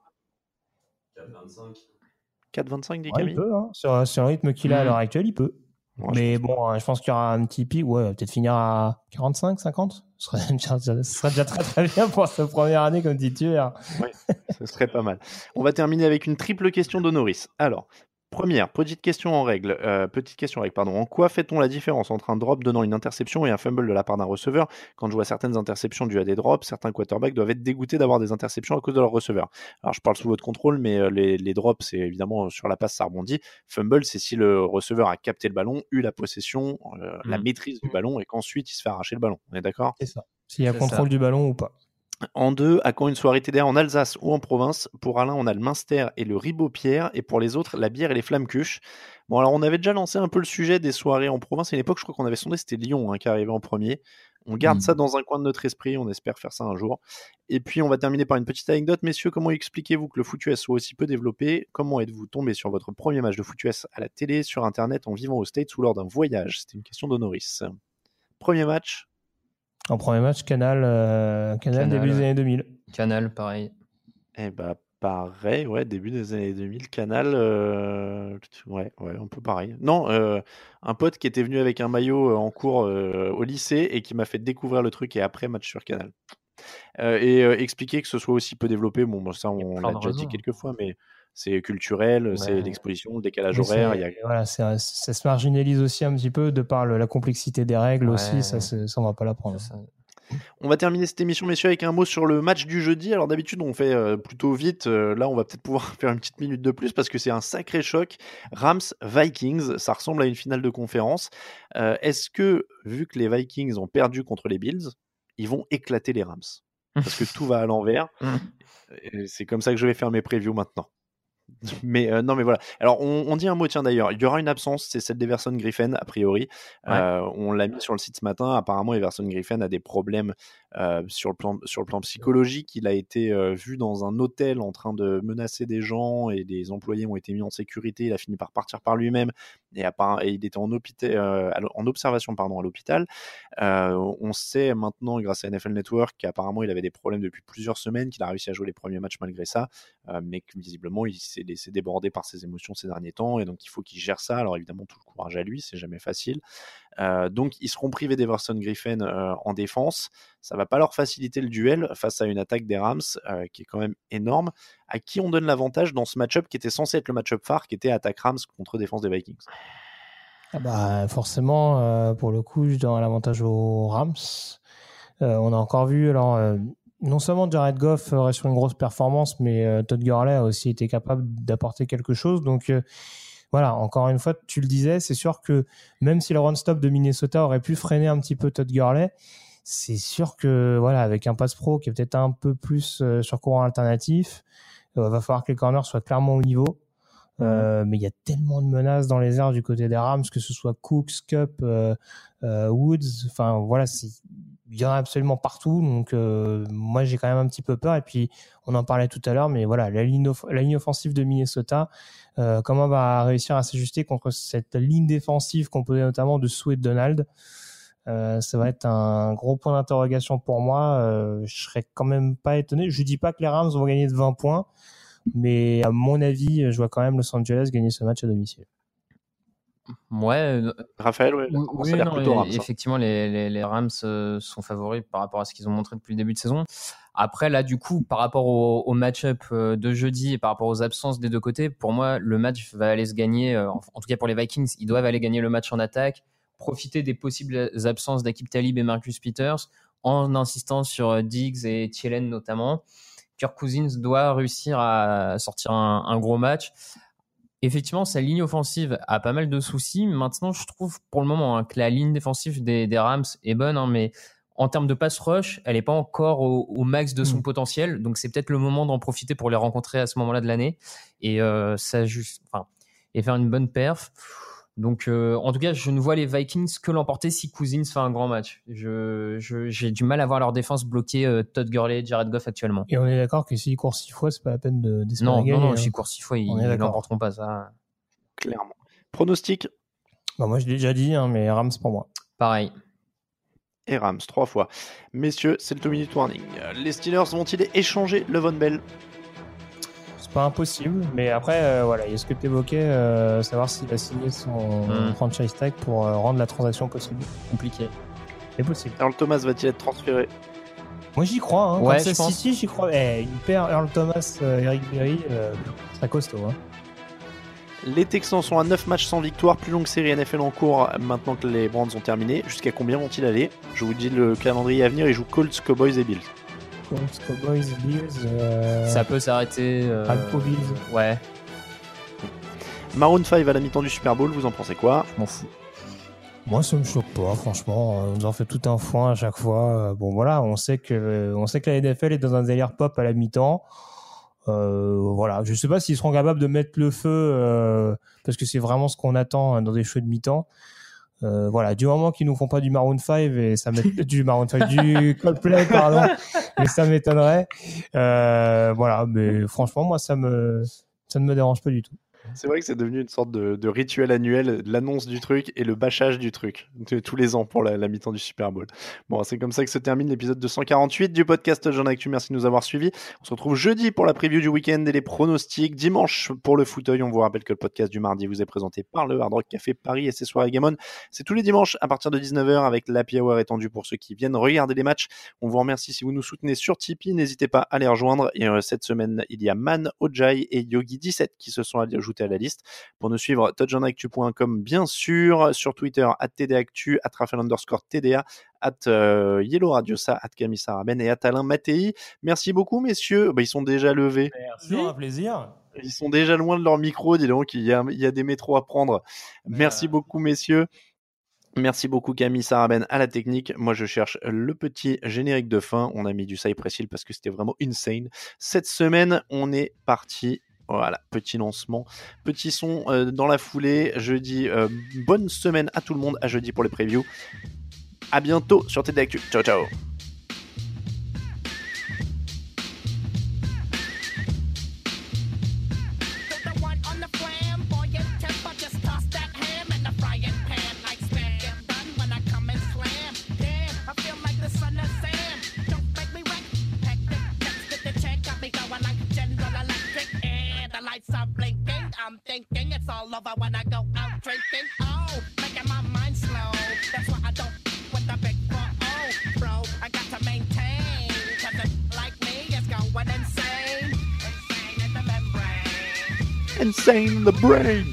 quatre virgule vingt-cinq des Ouais, il peut, hein. sur, sur le rythme qu'il a à l'heure actuelle, il peut. Ouais, mais je bon, hein, je pense qu'il y aura un petit pic. Ouais, peut-être finir à quarante-cinq, cinquante. Ce serait, ce serait déjà très très bien pour sa première année comme titulaire. Oui, ce serait pas mal. On va terminer avec une triple question d'Honoris. Alors, première, petite question en règle. Euh, petite question en règle, pardon. En quoi fait-on la différence entre un drop donnant une interception et un fumble de la part d'un receveur? Quand je vois certaines interceptions dues à des drops, certains quarterbacks doivent être dégoûtés d'avoir des interceptions à cause de leur receveur. Alors, je parle sous votre contrôle, mais euh, les, les drops, c'est évidemment sur la passe, ça rebondit. Fumble, c'est si le receveur a capté le ballon, eu la possession, euh, mmh. la maîtrise du ballon et qu'ensuite il se fait arracher le ballon. On est d'accord? C'est ça. S'il y a c'est contrôle ça. Du ballon ou pas. En deux, à quand une soirée T D R en Alsace ou en province? Pour Alain, on a le Münster et le Ribot-Pierre, et pour les autres, la bière et les Flammekuche. Bon, alors on avait déjà lancé un peu le sujet des soirées en province. À une époque, je crois qu'on avait sondé, c'était Lyon hein, qui arrivait en premier. On garde mmh. ça dans un coin de notre esprit, on espère faire ça un jour. Et puis, on va terminer par une petite anecdote. Messieurs, comment expliquez-vous que le foot U S soit aussi peu développé? Comment êtes-vous tombé sur votre premier match de foot U S à la télé, sur Internet, en vivant aux States ou lors d'un voyage? C'était une question d'Honoris. Premier match? En premier match, Canal, euh, Canal, Canal début ouais. des années deux mille. Canal, pareil. Eh bah, pareil, ouais, début des années deux mille, Canal, euh... ouais, ouais, un peu pareil. Non, euh, un pote qui était venu avec un maillot en cours euh, au lycée et qui m'a fait découvrir le truc et après, match sur Canal. Euh, et euh, expliquer que ce soit aussi peu développé, bon, ça, on l'a déjà dit quelques fois, mais c'est culturel, ouais. c'est l'exposition, le décalage oui, horaire. Y a... voilà, c'est, ça se marginalise aussi un petit peu de par le, la complexité des règles ouais. aussi, ça, ça, on va pas l'apprendre. On va terminer cette émission, messieurs, avec un mot sur le match du jeudi. Alors d'habitude, on fait euh, plutôt vite. Euh, là, on va peut-être pouvoir faire une petite minute de plus parce que c'est un sacré choc. Rams-Vikings, ça ressemble à une finale de conférence. Euh, est-ce que, vu que les Vikings ont perdu contre les Bills, ils vont éclater les Rams? Parce que tout va à l'envers. Et c'est comme ça que je vais faire mes previews maintenant. Mais euh, non mais voilà, alors on, on dit un mot, tiens d'ailleurs, il y aura une absence, c'est celle d'Everson Griffen a priori. Ouais. euh, on l'a mis sur le site ce matin. Apparemment Everson Griffen a des problèmes euh, sur, le plan, sur le plan psychologique. Il a été euh, vu dans un hôtel en train de menacer des gens et des employés ont été mis en sécurité. Il a fini par partir par lui-même et, et il était en, hôpital, euh, en observation pardon, à l'hôpital. Euh, on sait maintenant grâce à N F L Network qu'apparemment il avait des problèmes depuis plusieurs semaines, qu'il a réussi à jouer les premiers matchs malgré ça, euh, mais que visiblement il s'est laissé déborder par ses émotions ces derniers temps et donc il faut qu'il gère ça. Alors évidemment tout le courage à lui, c'est jamais facile. Euh, donc ils seront privés d'Everson Griffen euh, en défense. Ça va pas leur faciliter le duel face à une attaque des Rams euh, qui est quand même énorme. À qui on donne l'avantage dans ce match-up qui était censé être le match-up phare, qui était attaque Rams contre défense des Vikings? Ah bah forcément euh, pour le coup je donne l'avantage aux Rams. Euh, on a encore vu alors euh, non seulement Jared Goff reste sur une grosse performance, mais euh, Todd Gurley a aussi été capable d'apporter quelque chose. Donc euh, voilà, encore une fois, tu le disais, c'est sûr que même si le run-stop de Minnesota aurait pu freiner un petit peu Todd Gurley, c'est sûr que voilà, avec un pass pro qui est peut-être un peu plus euh, sur courant alternatif, il euh, va falloir que les corners soient clairement au niveau. Euh, mais il y a tellement de menaces dans les airs du côté des Rams, que ce soit Cooks, Cup, euh, euh, Woods, enfin voilà, c'est, il y en a absolument partout. Donc euh, moi j'ai quand même un petit peu peur. Et puis on en parlait tout à l'heure, mais voilà, la ligne, off- la ligne offensive de Minnesota, euh, comment va réussir à s'ajuster contre cette ligne défensive composée notamment de Sue et Donald? Euh, ça va être un gros point d'interrogation pour moi. Euh, je serais quand même pas étonné. Je dis pas que les Rams vont gagner de vingt points. Mais à mon avis, je vois quand même Los Angeles gagner ce match à domicile. Ouais. Raphaël, ouais, oui, ça a l'air non, plutôt Rams. Effectivement, les, les, les Rams euh, sont favoris par rapport à ce qu'ils ont montré depuis le début de saison. Après, là, du coup, par rapport au, au match-up de jeudi et par rapport aux absences des deux côtés, pour moi, le match va aller se gagner. Euh, en, en tout cas, pour les Vikings, ils doivent aller gagner le match en attaque, profiter des possibles absences d'Aqib Talib et Marcus Peters en insistant sur Diggs et Thielen notamment. Kirk Cousins doit réussir à sortir un, un gros match. Effectivement, sa ligne offensive a pas mal de soucis. Maintenant, je trouve pour le moment hein, que la ligne défensive des, des Rams est bonne, hein, mais en termes de pass rush, elle n'est pas encore au, au max de son mmh. potentiel. Donc, c'est peut-être le moment d'en profiter pour les rencontrer à ce moment-là de l'année et, euh, ça juste, enfin, et faire une bonne perf. Donc, euh, en tout cas, je ne vois les Vikings que l'emporter si Cousins fait un grand match. Je, je, j'ai du mal à voir leur défense bloquer euh, Todd Gurley et Jared Goff actuellement. Et on est d'accord que s'ils courent six fois, c'est pas la peine de, d'espérer non, gagner. Non, non, hein. s'ils courent six fois, ils n'emporteront pas ça. Clairement. Pronostic? Bah, moi, je l'ai déjà dit, hein, mais Rams pour moi. Pareil. Et Rams, trois fois. Messieurs, c'est le two-minute warning. Les Steelers vont-ils échanger Le'Veon Bell? C'est pas impossible, mais après, euh, voilà, il y a ce que tu évoquais, euh, savoir s'il a signé son mmh. franchise tag pour euh, rendre la transaction possible. Compliqué. C'est possible. Earl Thomas va-t-il être transféré? Moi, j'y crois. Hein. Ouais, Kansas City, j'y crois. Eh, il perd Earl Thomas, euh, Eric Berry, euh, c'est costaud. Hein. Les Texans sont à neuf matchs sans victoire, plus longue série N F L en cours maintenant que les Browns ont terminé. Jusqu'à combien vont-ils aller? Je vous dis le calendrier à venir, ils jouent Colts, Cowboys et Bills. Colts, Cowboys, Bills. Euh... Ça peut s'arrêter. Euh... Alpo Bills. Ouais. Maroon cinq à la mi-temps du Super Bowl, vous en pensez quoi? Je m'en fous. Moi, ça me choque pas, franchement. On nous en fait tout un foin à chaque fois. Bon, voilà, on sait que, on sait que la N F L est dans un délire pop à la mi-temps. Euh, voilà, je sais pas s'ils seront capables de mettre le feu, euh, parce que c'est vraiment ce qu'on attend dans des shows de mi-temps. Euh, voilà, du moment qu'ils nous font pas du Maroon cinq et ça m'étonnerait, du Maroon cinq, du Coldplay, pardon, mais ça m'étonnerait. Euh, voilà, mais franchement, moi, ça me, ça ne me dérange pas du tout. C'est vrai que c'est devenu une sorte de, de rituel annuel, l'annonce du truc et le bâchage du truc, de, tous les ans pour la, la mi-temps du Super Bowl. Bon, c'est comme ça que se termine l'épisode deux cent quarante-huit du podcast Jean Actu. Merci de nous avoir suivis. On se retrouve jeudi pour la preview du week-end et les pronostics. Dimanche pour le fauteuil. On vous rappelle que le podcast du mardi vous est présenté par le Hard Rock Café Paris et ses soirées Game On. C'est tous les dimanches à partir de dix-neuf heures avec l'happy hour étendu pour ceux qui viennent regarder les matchs. On vous remercie si vous nous soutenez sur Tipeee. N'hésitez pas à les rejoindre. Et euh, cette semaine, il y a Man, Ojai et Yogi dix-sept qui se sont ajoutés à la liste. Pour nous suivre, touchdown actu point com bien sûr, sur Twitter, at T D Actu, at Raphaël underscore T D A, at euh, Yellow Radiosa, at Camille Saraben et at Alain Mattei. Merci beaucoup, messieurs. Bah, ils sont déjà levés. Merci, un plaisir. Ils sont déjà loin de leur micro, dis donc, il y a, il y a des métros à prendre. Merci euh... beaucoup, messieurs. Merci beaucoup Camille Saraben à la technique. Moi je cherche le petit générique de fin. On a mis du Cypress Hill parce que c'était vraiment insane. Cette semaine, on est parti. Voilà, petit lancement, petit son euh, dans la foulée. Je dis euh, bonne semaine à tout le monde, à jeudi pour les previews. À bientôt sur T D Actu. Ciao, ciao. I'm thinking it's all over when I go out drinking. Oh, making my mind slow. That's why I don't with the big four oh, bro. I got to maintain, cause a like me is going insane. Insane in the membrane. Insane in the brain.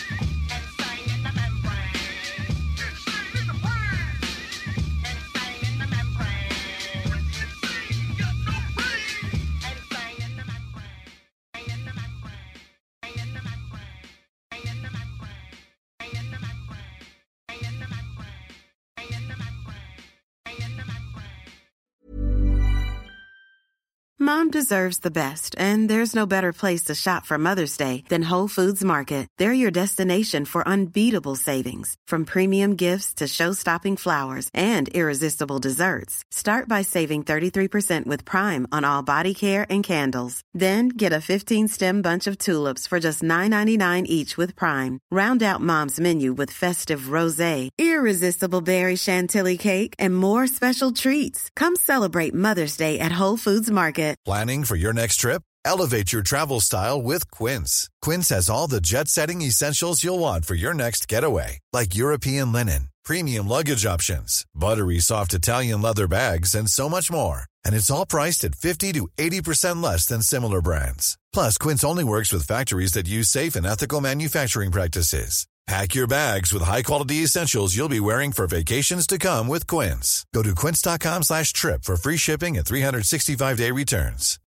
Mom deserves the best, and there's no better place to shop for Mother's Day than Whole Foods Market. They're your destination for unbeatable savings, from premium gifts to show-stopping flowers and irresistible desserts. Start by saving thirty-three percent with Prime on all body care and candles. Then get a fifteen-stem bunch of tulips for just nine ninety-nine each with Prime. Round out Mom's menu with festive rosé, irresistible berry chantilly cake, and more special treats. Come celebrate Mother's Day at Whole Foods Market. Planning for your next trip? Elevate your travel style with Quince. Quince has all the jet-setting essentials you'll want for your next getaway, like European linen, premium luggage options, buttery soft Italian leather bags, and so much more. And it's all priced at fifty to eighty percent less than similar brands. Plus, Quince only works with factories that use safe and ethical manufacturing practices. Pack your bags with high-quality essentials you'll be wearing for vacations to come with Quince. Go to quince dot com slash trip for free shipping and three sixty-five day returns.